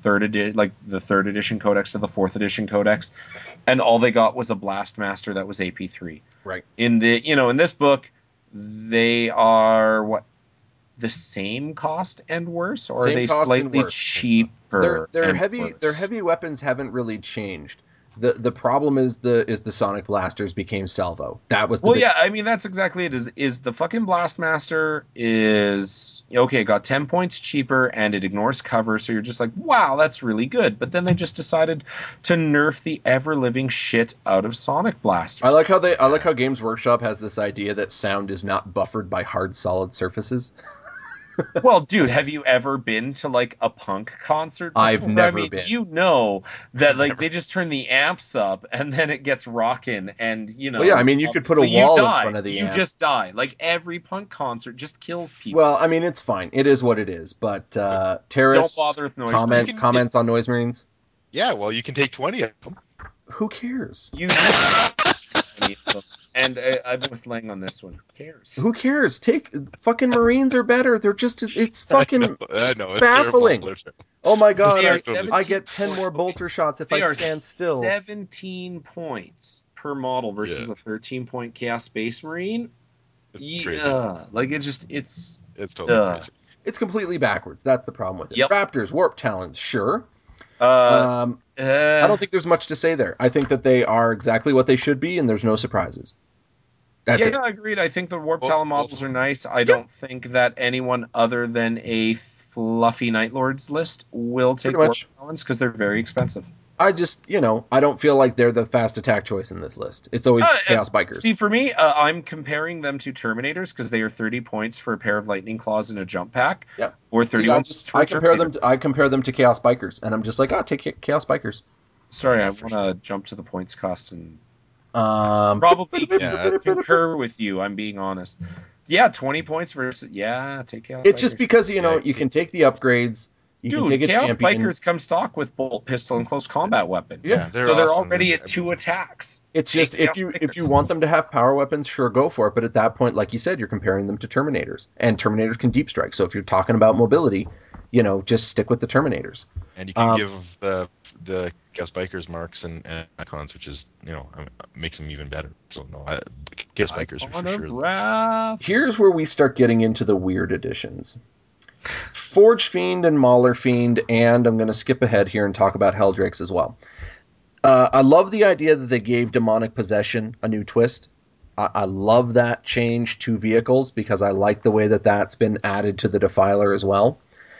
third edition codex to the fourth edition codex, and all they got was a Blastmaster that was AP3. Right. In this book, they are the same cost and worse, or are Same they cost and slightly worse. cheaper and Their worse? heavy weapons haven't really changed. The problem is the Sonic Blasters became salvo. That was the Well, big. yeah, I mean that's exactly it. Is the fucking Blastmaster is okay? Got 10 points cheaper, and it ignores cover, so you're just like, wow, that's really good. But then they just decided to nerf the ever living shit out of Sonic Blasters. I like how Games Workshop has this idea that sound is not buffered by hard solid surfaces. Well, dude, have you ever been to like a punk concert I've before? I never mean, been. you know that like Never. they just turn the amps up and then it gets rocking, and Well, yeah, I mean, you could put a obviously you wall in die. front of the You amp. just die. Like every punk concert just kills people. Well, I mean, it's fine. It is what it is. But Don't Terrace bother with Noise Marines. comments on Noise Marines. Yeah, well, you can take 20 of them. Who cares? You used to have many of them, and I've been with Lang on this one. Who cares? Who cares? Take fucking Marines are better. They're just as it's I fucking know. It's baffling. terrible. Oh my god, They are I 17 get 10 point- more okay, bolter shots if I They are stand still. 17 points per model versus Yeah. a 13-point Chaos Space Marine. It's crazy. Yeah, like it's It's totally crazy. It's completely backwards. That's the problem with it. Yep. Raptors, warp talons, sure. Uh, I don't think there's much to say there. I think that they are exactly what they should be, and there's no surprises. That's it. I agreed. I think the Warp Well, Talon models are nice. I don't think that anyone other than a fluffy Night Lords list will take Pretty Warp much. Talons because they're very expensive. I just, I don't feel like they're the fast attack choice in this list. It's always Chaos Bikers. See, for me, I'm comparing them to Terminators because they are 30 points for a pair of Lightning Claws in a jump pack, Yep. or 31 See, for a Terminator. I compare them to Chaos Bikers, and I'm just like, take Chaos Bikers. Sorry, Yeah, I for want to jump to the points cost and Um, probably Yeah, concur with you. I'm being honest. Yeah, 20 points versus take Chaos it's Bikers. just because Yeah, you can take the upgrades, you can Dude, take a Chaos champion. Bikers come stock with bolt, pistol, and close combat weapon. yeah, they're So they're awesome. already at 2 attacks. It's Take just if Chaos you Bikers. want them to have power weapons, sure, go for it. But at that point, like you said, you're comparing them to Terminators, and Terminators can deep strike. So if you're talking about mobility, just stick with the Terminators. And you can give the Chaos Bikers marks and icons, which is makes them even better. So no, Chaos Bikers are Icon for of sure. Wrath. Here's where we start getting into the weird additions. Forge Fiend and Mauler Fiend, and I'm going to skip ahead here and talk about Helldrakes as well. I love the idea that they gave Demonic Possession a new twist. I love that change to vehicles because I like the way that that's been added to the Defiler as well.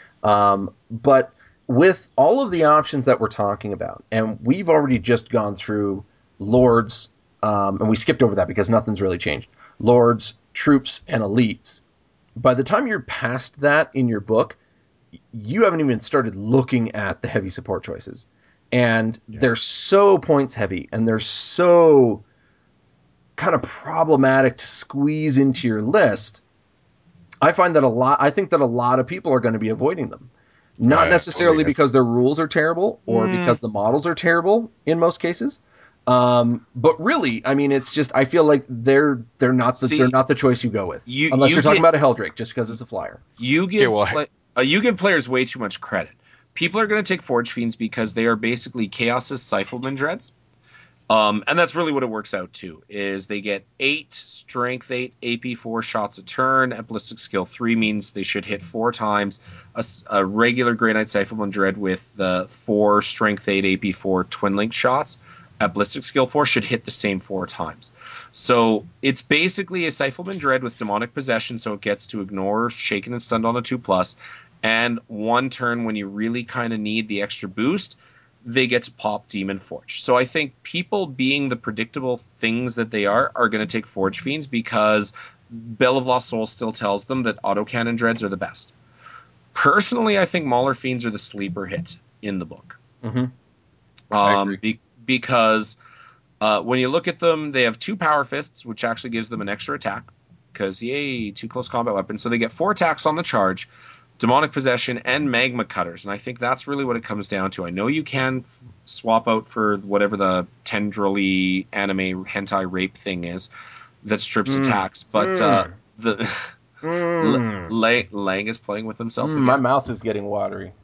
But with all of the options that we're talking about, and we've already just gone through Lords, and we skipped over that because nothing's really changed. Lords, Troops, and Elites. By the time you're past that in your book, you haven't even started looking at the heavy support choices. And they're so points heavy, and they're so kind of problematic to squeeze into your list. I think that a lot of people are going to be avoiding them. Not necessarily because their rules are terrible or because the models are terrible in most cases, But really, I mean, it's just I feel like they're not See, the choice you go with unless you you're talking get about a Heldrake just because it's a flyer. you Okay, give well, you give players way too much credit. People are going to take Forge Fiends because they are basically Chaos's Sifleman Dreads. And that's really what it works out to, is they get 8 strength 8 AP4 shots a turn. At ballistic skill 3 means they should hit 4 times. A regular Grey Knight Sifleman Dread with 4 strength 8 AP4 twin link shots at ballistic skill 4 should hit the same 4 times. So it's basically a Sifleman Dread with demonic possession, so it gets to ignore shaken and stunned on a 2+, and one turn when you really kind of need the extra boost, they get to pop Demon Forge. So I think people, being the predictable things that they are going to take Forge Fiends because Bell of Lost Souls still tells them that autocannon dreads are the best. Personally, I think Mauler Fiends are the sleeper hit in the book. I agree. Because when you look at them, they have 2 Power Fists, which actually gives them an extra attack. Because, yay, 2 close combat weapons. So they get 4 attacks on the charge, demonic possession, and magma cutters. And I think that's really what it comes down to. I know you can swap out for whatever the tendrily anime hentai rape thing is that strips attacks, but the Lang is playing with himself again. My mouth is getting watery.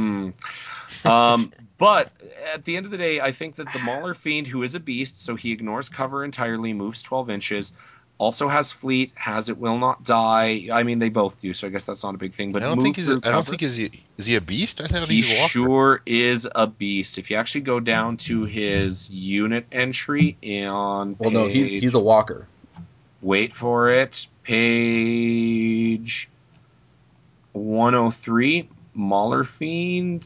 But at the end of the day, I think that the Mauler Fiend, who is a beast, so he ignores cover entirely, moves 12 inches, also has fleet, has it will not die. I mean, they both do, so I guess that's not a big thing. But I don't think he's. Is he a beast? I thought he he's a walker. sure is a beast. If you actually go down to his unit entry on Well, no, he's a walker. Wait for it. Page 103, Mauler Fiend.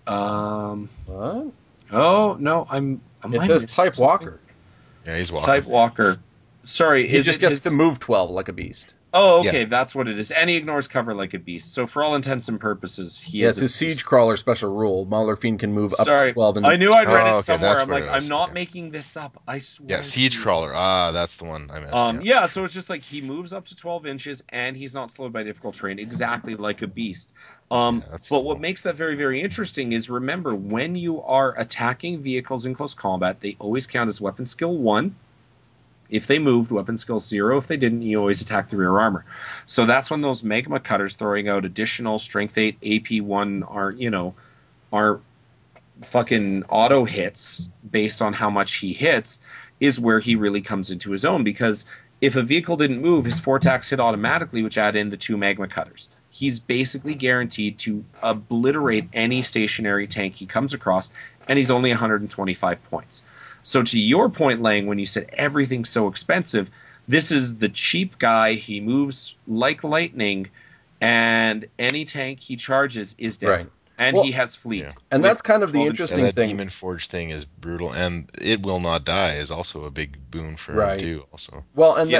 What? Oh no, It says type walker. Yeah, he's walker. Type walker. Sorry, He just gets to move 12 like a beast. Oh, okay, Yeah. that's what it is. And he ignores cover like a beast. So for all intents and purposes, he Yeah, is it's his siege crawler special rule. Mauler Fiend can move up to 12. I knew I'd read Oh, it okay, somewhere. that's I'm what like, it I'm was. not Okay. making this up. I swear. Yeah, siege to you. crawler. That's the one I missed. Yeah, so it's just like he moves up to 12 inches and he's not slowed by difficult terrain, exactly like a beast. That's But cool. what makes that very, very interesting is, remember, when you are attacking vehicles in close combat, they always count as weapon skill 1. If they moved, weapon skill 0. If they didn't, you always attack the rear armor. So that's when those magma cutters throwing out additional strength 8 AP1 are fucking auto hits based on how much he hits, is where he really comes into his own. Because if a vehicle didn't move, his 4 attacks hit automatically, which add in the 2 magma cutters. He's basically guaranteed to obliterate any stationary tank he comes across, and he's only 125 points. So to your point, Lang, when you said everything's so expensive, this is the cheap guy. He moves like lightning, and any tank he charges is dead. Right. And he has fleet. Yeah. And that's kind of the 12 interesting And that thing. Demon Forge thing is brutal, and it will not die is also a big boon for him too. Also, Well, and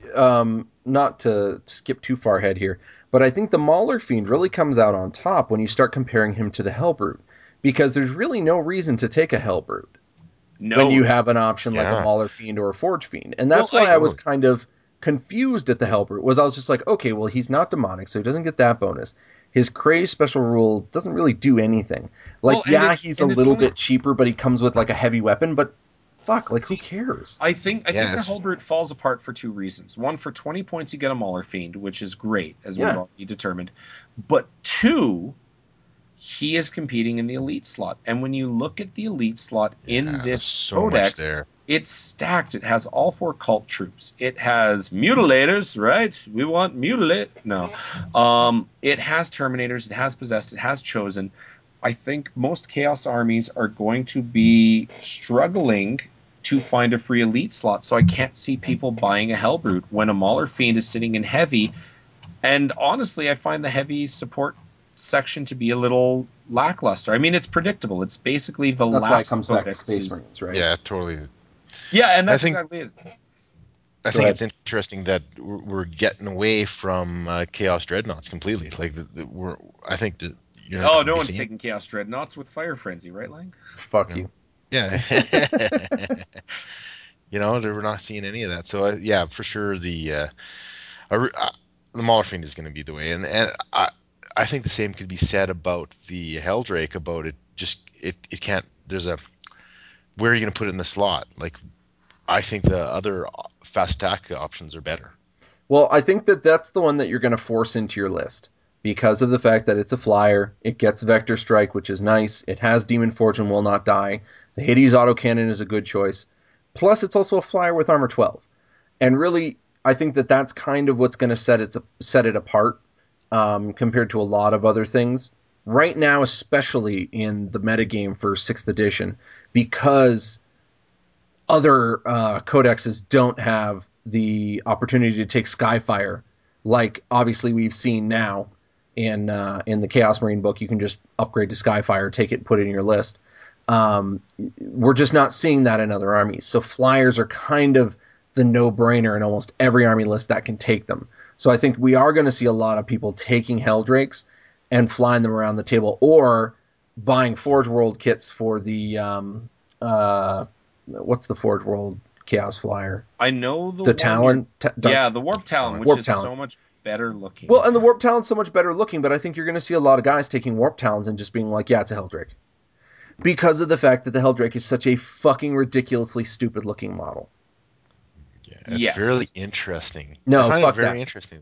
not to skip too far ahead here, but I think the Mauler Fiend really comes out on top when you start comparing him to the Hellbrute, because there's really no reason to take a Hellbrute when you have an option like a Mauler Fiend or a Forge Fiend. And that's why I was kind of confused at the Hellbrute. I was just like, okay, well, he's not demonic, so he doesn't get that bonus. His Craze special rule doesn't really do anything. Like, he's a little bit cheaper, but he comes with like a heavy weapon, but fuck, like, who cares? I think the Hellbrute falls apart for 2 reasons. One, for 20 points you get a Mauler Fiend, which is great, as we've already determined. But 2, he is competing in the elite slot. And when you look at the elite slot in this codex, it's stacked. It has all 4 cult troops. It has mutilators, right? We want mutilate. No. It has terminators. It has possessed. It has chosen. I think most Chaos armies are going to be struggling to find a free elite slot, so I can't see people buying a Hellbrute when a Mauler Fiend is sitting in heavy. And honestly, I find the heavy support section to be a little lackluster. I mean, it's predictable. It's basically the That's last why it comes back to codex Space Marines, right? Yeah, totally. Yeah, and that's exactly it. I think it's interesting that we're getting away from Chaos Dreadnoughts completely. Like I think that you're not. Oh, no one's taking Chaos Dreadnoughts with Fire Frenzy, right, Lang? Fuck you. Yeah. We're not seeing any of that. So yeah, for sure the Mauler Fiend is going to be the way, and I think the same could be said about the Helldrake. About it, just it can't. where are you going to put it in the slot? Like, I think the other fast attack options are better. Well, I think that that's the one that you're going to force into your list because of the fact that it's a flyer. It gets Vector Strike, which is nice. It has Demon Forge and Will Not Die. The Hades autocannon is a good choice. Plus, it's also a flyer with armor 12. And really, I think that that's kind of what's going to set it apart compared to a lot of other things. Right now, especially in the metagame for 6th edition, because other codexes don't have the opportunity to take Skyfire, like obviously we've seen now in the Chaos Marine book. You can just upgrade to Skyfire, take it, put it in your list. We're just not seeing that in other armies. So flyers are kind of the no-brainer in almost every army list that can take them. So I think we are going to see a lot of people taking Helldrakes and flying them around the table, or buying Forge World kits for the what's the Forge World Chaos Flyer? I know The Talon. Yeah, the Warp Talon, which Warp is Talon. so much better looking. Well, and the Warp Talon's so much better looking, but I think you're going to see a lot of guys taking Warp Talons and just being like, yeah, it's a Helldrake. Because of the fact that the Helldrake is such a fucking ridiculously stupid looking model. Yeah, it's Yes. really interesting. No, I find fuck it very that. interesting.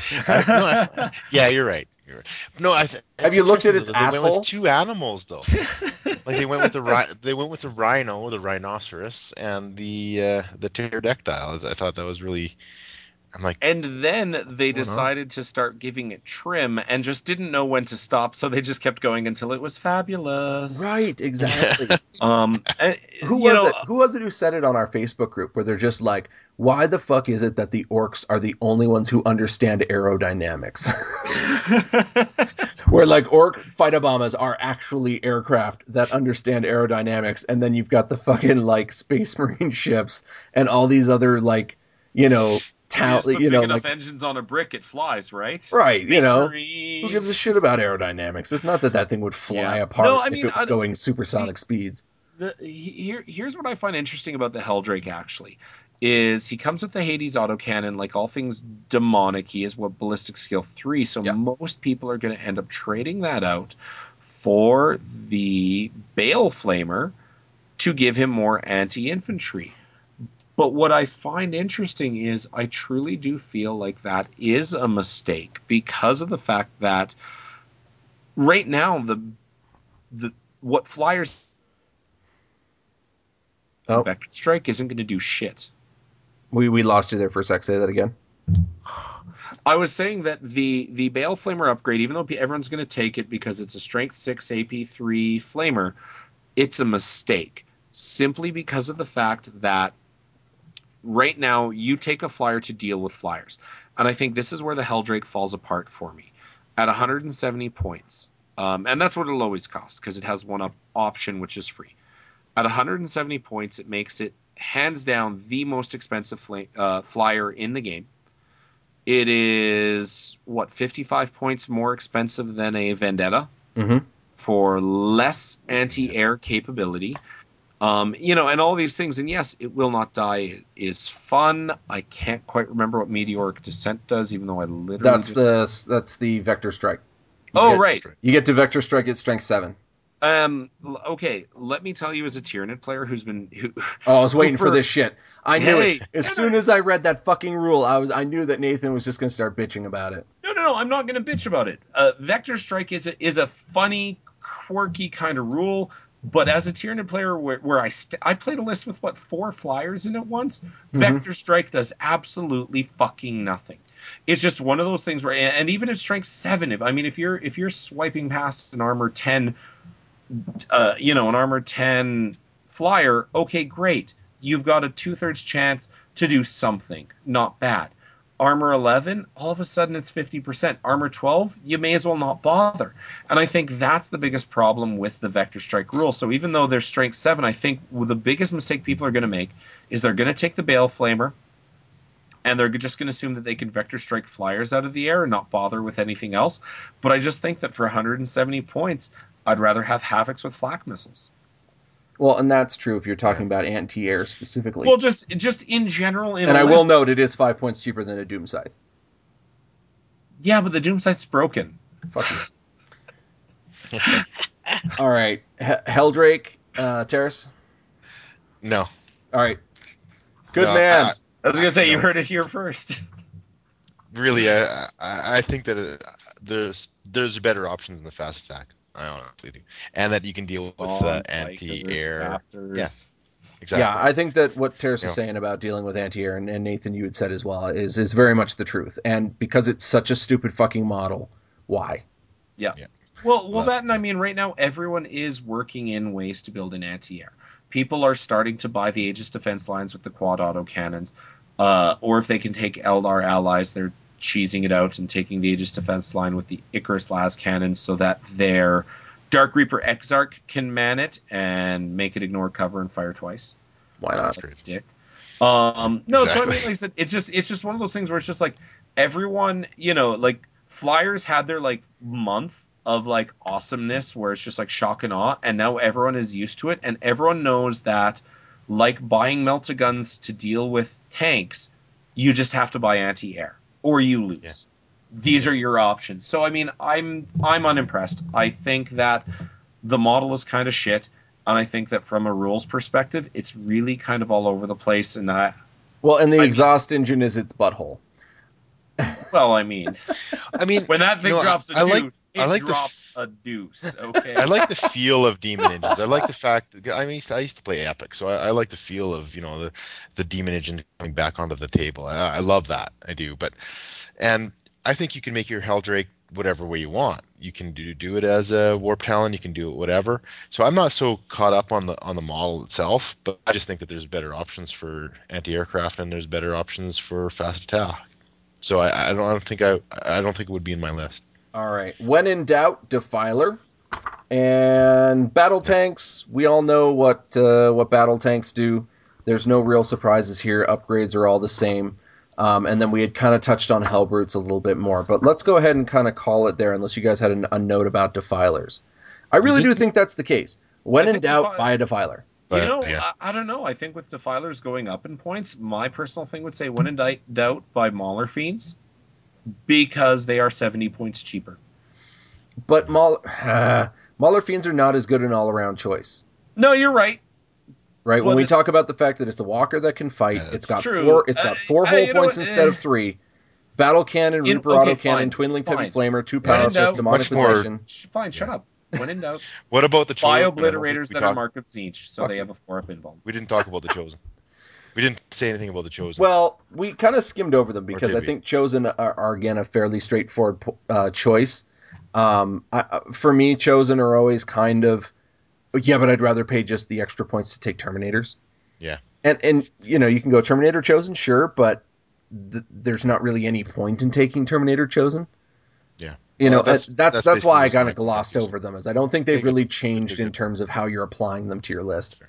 Yeah, you're right. You're right. No, Have you looked at its they went asshole? with two animals though. Like they went with the rhino, the rhinoceros, and the pterodactyl. I thought that was really. I'm like, And then they going on? decided to start giving it trim and just didn't know when to stop, so they just kept going until it was fabulous. Right, exactly. And, Who was it? Who was it who said it on our Facebook group where they're just like, why the fuck is it that the orcs are the only ones who understand aerodynamics? Where like orc Phytobombas are actually aircraft that understand aerodynamics, and then you've got the fucking like Space Marine ships and all these other like, You just put big enough like engines on a brick, it flies, right? right, Space who Marines. gives a shit about aerodynamics? It's not that that thing would fly Yeah. apart No, I if mean, it was going supersonic speeds. Here's what I find interesting about the Helldrake, actually, is he comes with the Hades autocannon. Like all things demonic, he is what ballistic skill 3, so Yeah. most people are going to end up trading that out for the Bale Flamer to give him more anti-infantry. But what I find interesting is I truly do feel like that is a mistake, because of the fact that right now the what flyers Oh, Vector Strike isn't going to do shit. we lost you there for a sec. Say that again. I was saying that the Bale Flamer upgrade, even though everyone's going to take it because it's a Strength 6 AP3 Flamer, it's a mistake. Simply because of the fact that right now you take a flyer to deal with flyers. And I think this is where the Helldrake falls apart for me. At 170 points, and that's what it'll always cost because it has one option, which is free. At 170 points, it makes it hands down the most expensive flyer in the game. It is, 55 points more expensive than a Vendetta for less anti-air capability. And all these things. And yes, It Will Not Die is fun. I can't quite remember what Meteoric Descent does, even though I literally that's the Vector Strike. Right. You get to Vector Strike at Strength 7. Okay, let me tell you, as a Tyranid player who's been I was waiting for this shit. I knew it. As Hey, soon as I read that fucking rule, I knew that Nathan was just going to start bitching about it. No, I'm not going to bitch about it. Vector Strike is a funny, quirky kind of rule, but as a Tyranid player where I played a list with 4 flyers in it once, Vector Strike does absolutely fucking nothing. It's just one of those things where, and even at Strength 7, if you're swiping past an armor 10, an armor 10 flyer, okay, great. You've got a 2/3 chance to do something. Not bad. Armor 11, all of a sudden it's 50%. Armor 12, you may as well not bother. And I think that's the biggest problem with the Vector Strike rule. So even though they're Strength 7, I think the biggest mistake people are going to make is they're going to take the Bale Flamer, and they're just going to assume that they can Vector Strike flyers out of the air and not bother with anything else. But I just think that for 170 points, I'd rather have Havocs with flak missiles. Well, and that's true if you're talking about anti-air specifically. Well, just in general. And I will note it is 5 points cheaper than a Doom Scythe. Yeah, but the Doom Scythe's broken. Fuck you. All right, Helldrake, Terrace. No. All right. Good No, man. I was gonna say you no. heard it here first. Really, I think that there's better options in the fast attack. I honestly do, and that you can deal with Spawn, bikers, anti-air. Yeah, raptors. Yeah, exactly. I think that what Terrace You is know, saying about dealing with anti-air, and Nathan, you had said as well, is very much the truth. And because it's such a stupid fucking model, why? Yeah. yeah. Well, That's that, and I exactly. mean, right now everyone is working in ways to build an anti-air. People are starting to buy the Aegis defense lines with the quad auto cannons, or if they can take Eldar allies, they're cheesing it out and taking the Aegis defense line with the Icarus las cannons so that their Dark Reaper Exarch can man it and make it ignore cover and fire twice. Why That's not? Like a crazy. dick. Yeah, No, so I exactly. mean, like I said, it's just one of those things where it's just like everyone, like Flyers had their like month of like awesomeness where it's just like shock and awe, and now everyone is used to it, and everyone knows that like buying melta-guns to deal with tanks, you just have to buy anti-air or you Yeah, lose. These yeah. are your options. So I mean, I'm unimpressed. I think that the model is kind of shit. And I think that from a rules perspective, it's really kind of all over the place. And Well, and the I mean, exhaust engine is its butthole. well, I mean, I mean, when that thing drops a I like deuce, I it like drops a deuce. I Okay. like the feel of Demon Engines. I like the fact that I used to play Epic, so I like the feel of the Demon Engine coming back onto the table. I love that. I do, and I think you can make your Helldrake whatever way you want. You can do it as a Warp Talon. You can do it whatever. So I'm not so caught up on the model itself, but I just think that there's better options for anti-aircraft and there's better options for fast attack. So I don't think it would be in my list. All right. When in doubt, Defiler. And battle Yeah. tanks, we all know what battle tanks do. There's no real surprises here. Upgrades are all the same. And then we had kind of touched on Hellbrutes a little bit more. But let's go ahead and kind of call it there, unless you guys had a note about Defilers. I You really do didn't, think that's the case. When I in think doubt, buy a Defiler. but yeah. I don't know. I think with Defilers going up in points, my personal thing would say when in doubt by Mauler Fiends because they are 70 points cheaper. But Mauler Fiends are not as good an all-around choice. No, you're right. Right? When But we talk about the fact that it's a walker that can fight, Yeah, it's it's got true. four hull You know points what? instead of three. Battle cannon, Reaper Okay, auto cannon, fine. twin linked heavy Fine. flamer, two When power in That's fist, doubt, demonic much more. possession. fine, shut Yeah. up. When in doubt, What about the buy chosen? obliterators We that are talked. Mark of Siege, so Fuck they you. have a 4-up invuln. We didn't talk about the chosen. We didn't say anything about the chosen, Well, we kind of skimmed over them or because did I we? think Chosen are again a fairly straightforward choice. For me, Chosen are always kind of yeah, but I'd rather pay just the extra points to take Terminators. Yeah. And you can go Terminator Chosen, sure, but there's not really any point in taking Terminator Chosen. Yeah. You know, That's that's basically why the I reason kind I of glossed confused it. over them, as I don't think they've Okay, good. really Good, changed good, in good. terms of how you're applying them to your That's list. fair.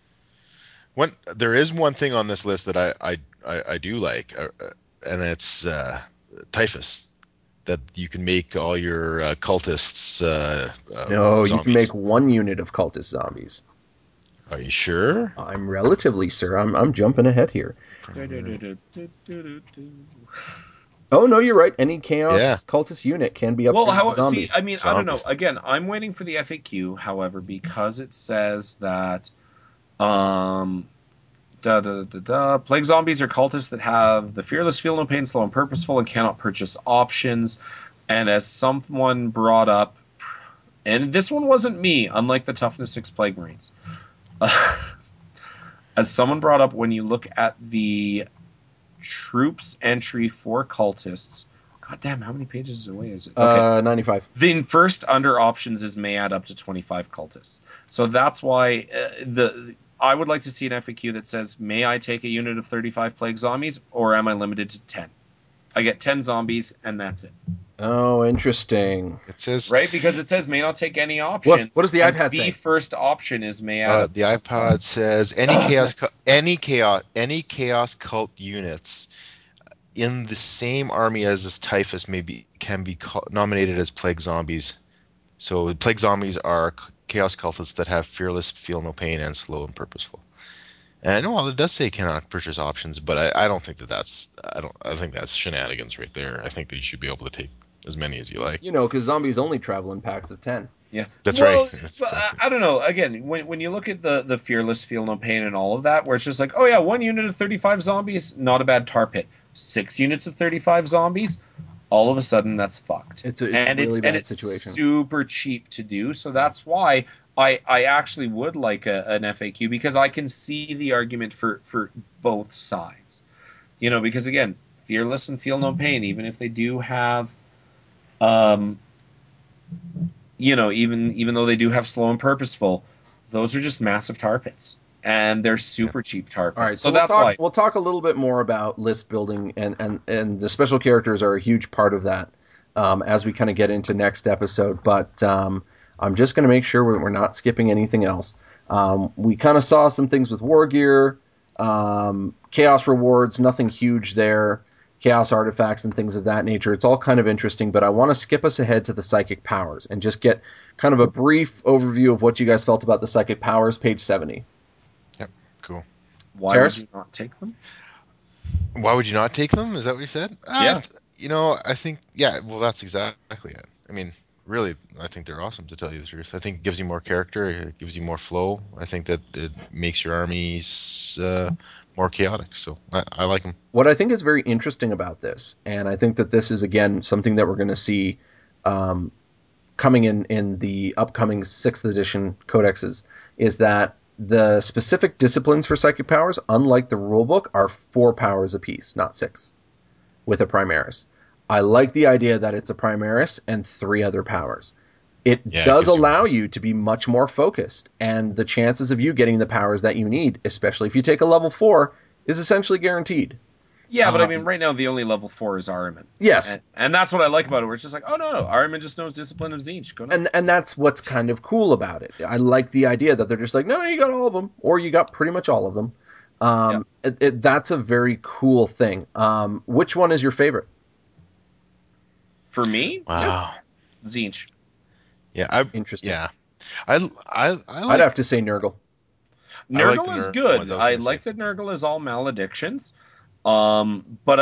There is one thing on this list that I do like, and it's Typhus. That you can make all your cultists No, you can make zombies. one unit of cultist zombies. Are you sure? I'm relatively, sir. I'm jumping ahead here. Oh no, you're right. Any Yeah, chaos cultist unit can be Well, upgraded to how see? zombies. I mean, I don't know. zombies. Again, I'm waiting for the FAQ. However, because it says that um, plague zombies are cultists that have the fearless, feel no pain, slow and purposeful, and cannot purchase options. And as someone brought up, and this one wasn't me, unlike the toughness 6 plague marines. As someone brought up, when you look at the troops entry for cultists, god damn, how many pages away is it? Okay. 95. The first under options is may add up to 25 cultists. So that's why I would like to see an FAQ that says, may I take a unit of 35 plague zombies, or am I limited to 10? I get 10 zombies, and that's it. Oh, interesting. It says Right? Because it says may not take any What options, does the and iPad the say? first option is may add up the to 25. iPod says Nice. any chaos cult units in the same army as this typhus can be nominated as plague zombies. So plague zombies are chaos cultists that have fearless, feel no pain, and slow and purposeful. And well, it does say cannot purchase options, but I don't think that's I think that's shenanigans right there. I think that you should be able to take as many as you like. Because zombies only travel in packs of 10. Yeah, That's well, right. That's but exactly. I don't know. Again, when you look at the fearless, feel no pain, and all of that, where it's just like, oh yeah, 1 unit of 35 zombies, not a bad tar pit. 6 units of 35 zombies, all of a sudden that's fucked. It's a And really bad it's situation. super cheap to do. So that's why I actually would like an FAQ, because I can see the argument for both sides. Because again, fearless and feel no pain, even if they do have um even though they do have slow and purposeful, those are just massive tar pits, and they're Yeah. super cheap tar All pits. right, So so we'll that's talk why. we'll talk a little bit more about list building, and the special characters are a huge part of that, as we kind of get into next episode. But I'm just going to make sure we're not skipping anything else. We kind of saw some things with war gear, chaos rewards, nothing huge there, chaos artifacts and things of that nature. It's all kind of interesting, but I want to skip us ahead to the psychic powers and just get kind of a brief overview of what you guys felt about the psychic powers, page 70. Yep. Cool. Why would Terrace? you not take them? Why would you not take them? Is that what you said? Yeah. I think, yeah, well, that's exactly it. I mean, really, I think they're awesome, to tell you the truth. I think it gives you more character, it gives you more flow. I think that it makes your armies more chaotic. So I like them. What I think is very interesting about this, and I think that this is again something that we're going to see um, coming in the upcoming 6th edition codexes, is that the specific disciplines for psychic powers, unlike the rulebook, are 4 powers apiece, not 6, with a Primaris. I like the idea that it's a Primaris and 3 other powers. It Yeah, it does gives you. allow you to be much more focused, and the chances of you getting the powers that you need, especially if you take a level 4, is essentially guaranteed. Yeah, but I mean, Um, right now the only level 4 is Ahriman. yes, And that's what I like about it, where it's just like, oh no, Ahriman just knows Discipline of Zinch. Go and nuts. that's what's kind of cool about it. I like the idea that they're just like, no, you got all of them, or you got pretty much all of them. Yeah. That's a very cool thing. Which one is your favorite? For me, Yep, Wow. Zinch. Yeah, interesting. yeah. I I'd like have to say Nurgle. the Nurgle is nerd good. ones. I was I gonna say. like that Nurgle is all maledictions. But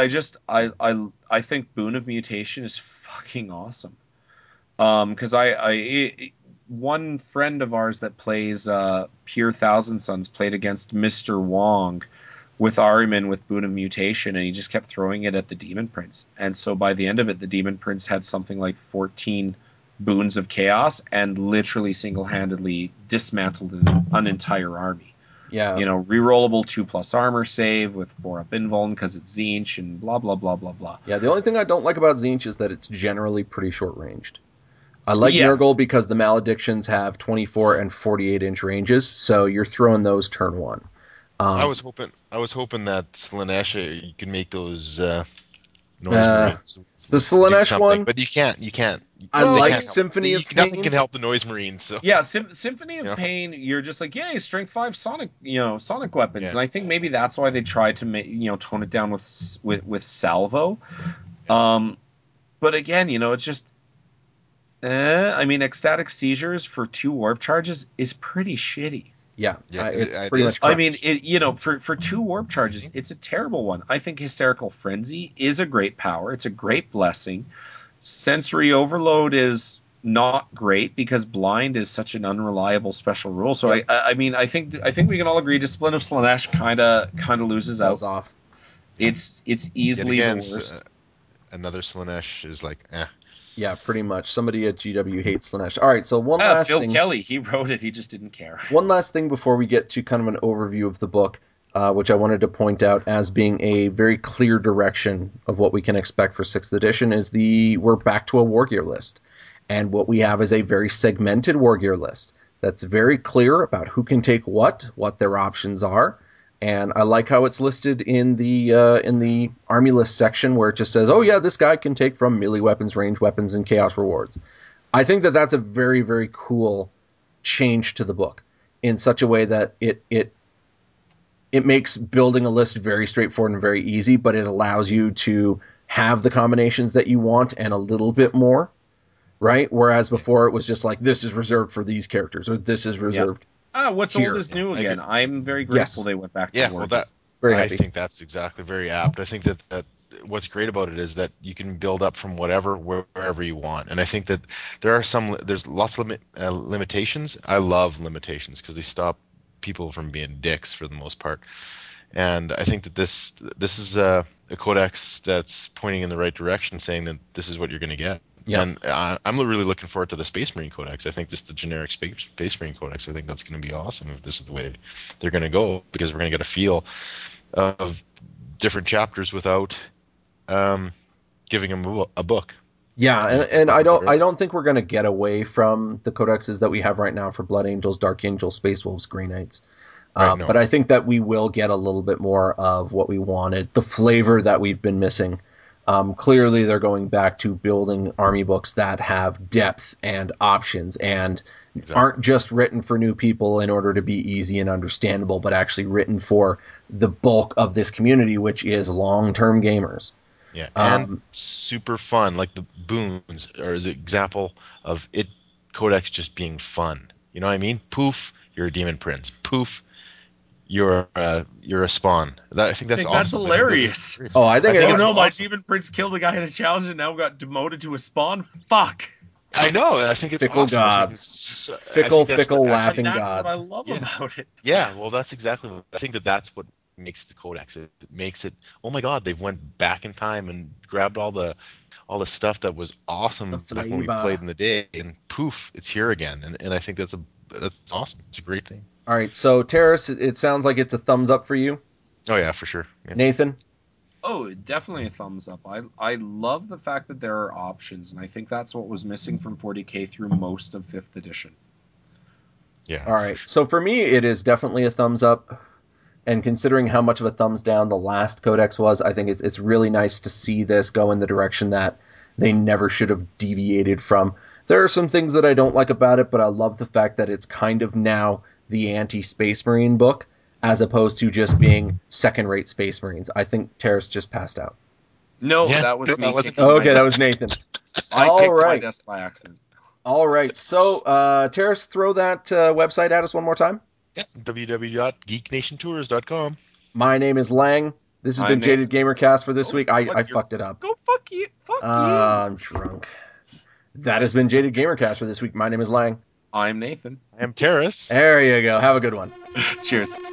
I think Boon of Mutation is fucking awesome. Because one friend of ours that plays Pure Thousand Sons played against Mr. Wong with Ahriman with Boon of Mutation, and he just kept throwing it at the Demon Prince. And so by the end of it, the Demon Prince had something like 14 boons of chaos and literally single-handedly dismantled an entire army. Yeah, Rerollable 2+ armor save with 4-up invuln because it's Zinch and blah blah blah blah blah. yeah. The only thing I don't like about Zinch is that it's generally pretty short ranged. I like Yes. Nurgle because the maledictions have 24 and 48-inch ranges, so you're throwing those turn one. Um, I was hoping that Slanesh, you could make those noise uh, marines the do Slanesh something, one, but you can't. You can't. I Well, They I like can't mean, help. Symphony of Nothing can Pain. help the noise marines. So yeah, Symphony you of know, Pain, you're just like, yay, Strength 5 Sonic weapons. yeah, And I think maybe that's why they tried to tone it down with Salvo. yeah, Um, but again, it's just, I mean, Ecstatic Seizures for 2 warp charges is pretty shitty. Yeah, yeah. it's It pretty is much I crap. mean, pretty. for 2 warp charges, it's a terrible one. I think Hysterical Frenzy is a great power. It's a great blessing. Sensory Overload is not great because blind is such an unreliable special rule. So Yep, I mean, I think we can all agree Discipline of Slanesh kind of loses out. falls off. It's Yet easily the again, worst. another Slanesh is like, eh. Yeah, pretty much. Somebody at GW hates Slanesh. All right, so one last Phil thing. Kelly, he wrote it. He just didn't care. One last thing before we get to kind of an overview of the book, which I wanted to point out as being a very clear direction of what we can expect for 6th edition, is we're back to a war gear list. And what we have is a very segmented war gear list that's very clear about who can take what their options are. And I like how it's listed in the army list section, where it just says, "Oh yeah, this guy can take from melee weapons, range weapons, and chaos rewards." I think that that's a very, very cool change to the book in such a way that it makes building a list very straightforward and very easy, but it allows you to have the combinations that you want and a little bit more, right? Whereas Yeah, before it was just like, this is reserved for these characters, or this is Yeah. reserved What's old here. is yeah, new I agree. again. I'm very grateful Yes, they went back to Yeah, well, Wargear. very I happy. think that's exactly very apt. I think that what's great about it is that you can build up from wherever you want. And I think that there's lots of limitations. I love limitations because they stop people from being dicks for the most part. And I think that this is a codex that's pointing in the right direction, saying that this is what you're going to get. Yep. And I'm really looking forward to the Space Marine Codex. I think just the generic Space Marine Codex, I think that's going to be awesome if this is the way they're going to go, because we're going to get a feel of different chapters without giving them a book. Yeah, and I don't think we're going to get away from the codexes that we have right now for Blood Angels, Dark Angels, Space Wolves, Grey Knights. Right, no. But I think that we will get a little bit more of what we wanted, the flavor that we've been missing. Clearly, they're going back to building army books that have depth and options and aren't just written for new people in order to be easy and understandable, but actually written for the bulk of this community, which is long-term gamers. Yeah, and super fun. Like the boons are an example of it. Codex just being fun. You know what I mean? Poof, you're a demon prince. Poof, you're a spawn. I think that's awesome. That's hilarious. I think oh no, awesome. my demon prince killed a guy in a challenge and now got demoted to a spawn. Fuck. I know. I think it's fickle awesome. gods, fickle, laughing that's gods. That's what I love about it. Yeah, well, that's exactly what I think that's what makes the codex. It makes it. Oh my God, they've went back in time and grabbed all the stuff that was awesome back when we played in the day, and poof, it's here again. And I think that's awesome. It's a great thing. All right, so Terrace, it sounds like it's a thumbs up for you. Oh yeah, for sure. Yeah. Nathan? Oh, definitely a thumbs up. I love the fact that there are options, and I think that's what was missing from 40K through most of 5th edition. Yeah. All right, so for me, it is definitely a thumbs up. And considering how much of a thumbs down the last codex was, I think it's really nice to see this go in the direction that they never should have deviated from. There are some things that I don't like about it, but I love the fact that it's kind of now the anti-Space Marine book, as opposed to just being second-rate Space Marines. I think Terrace just passed out. No, that was me. Okay, that was Nathan. I kicked my desk by accident. All right, so Terrace, throw that website at us one more time. Yeah, www.geeknationtours.com. My name is Lang. This has been Jaded Gamercast for this week. I fucked it up. Go fuck you. Fuck you. I'm drunk. That has been Jaded Gamercast for this week. My name is Lang. I'm Nathan. I'm Terrace. There you go. Have a good one. Cheers.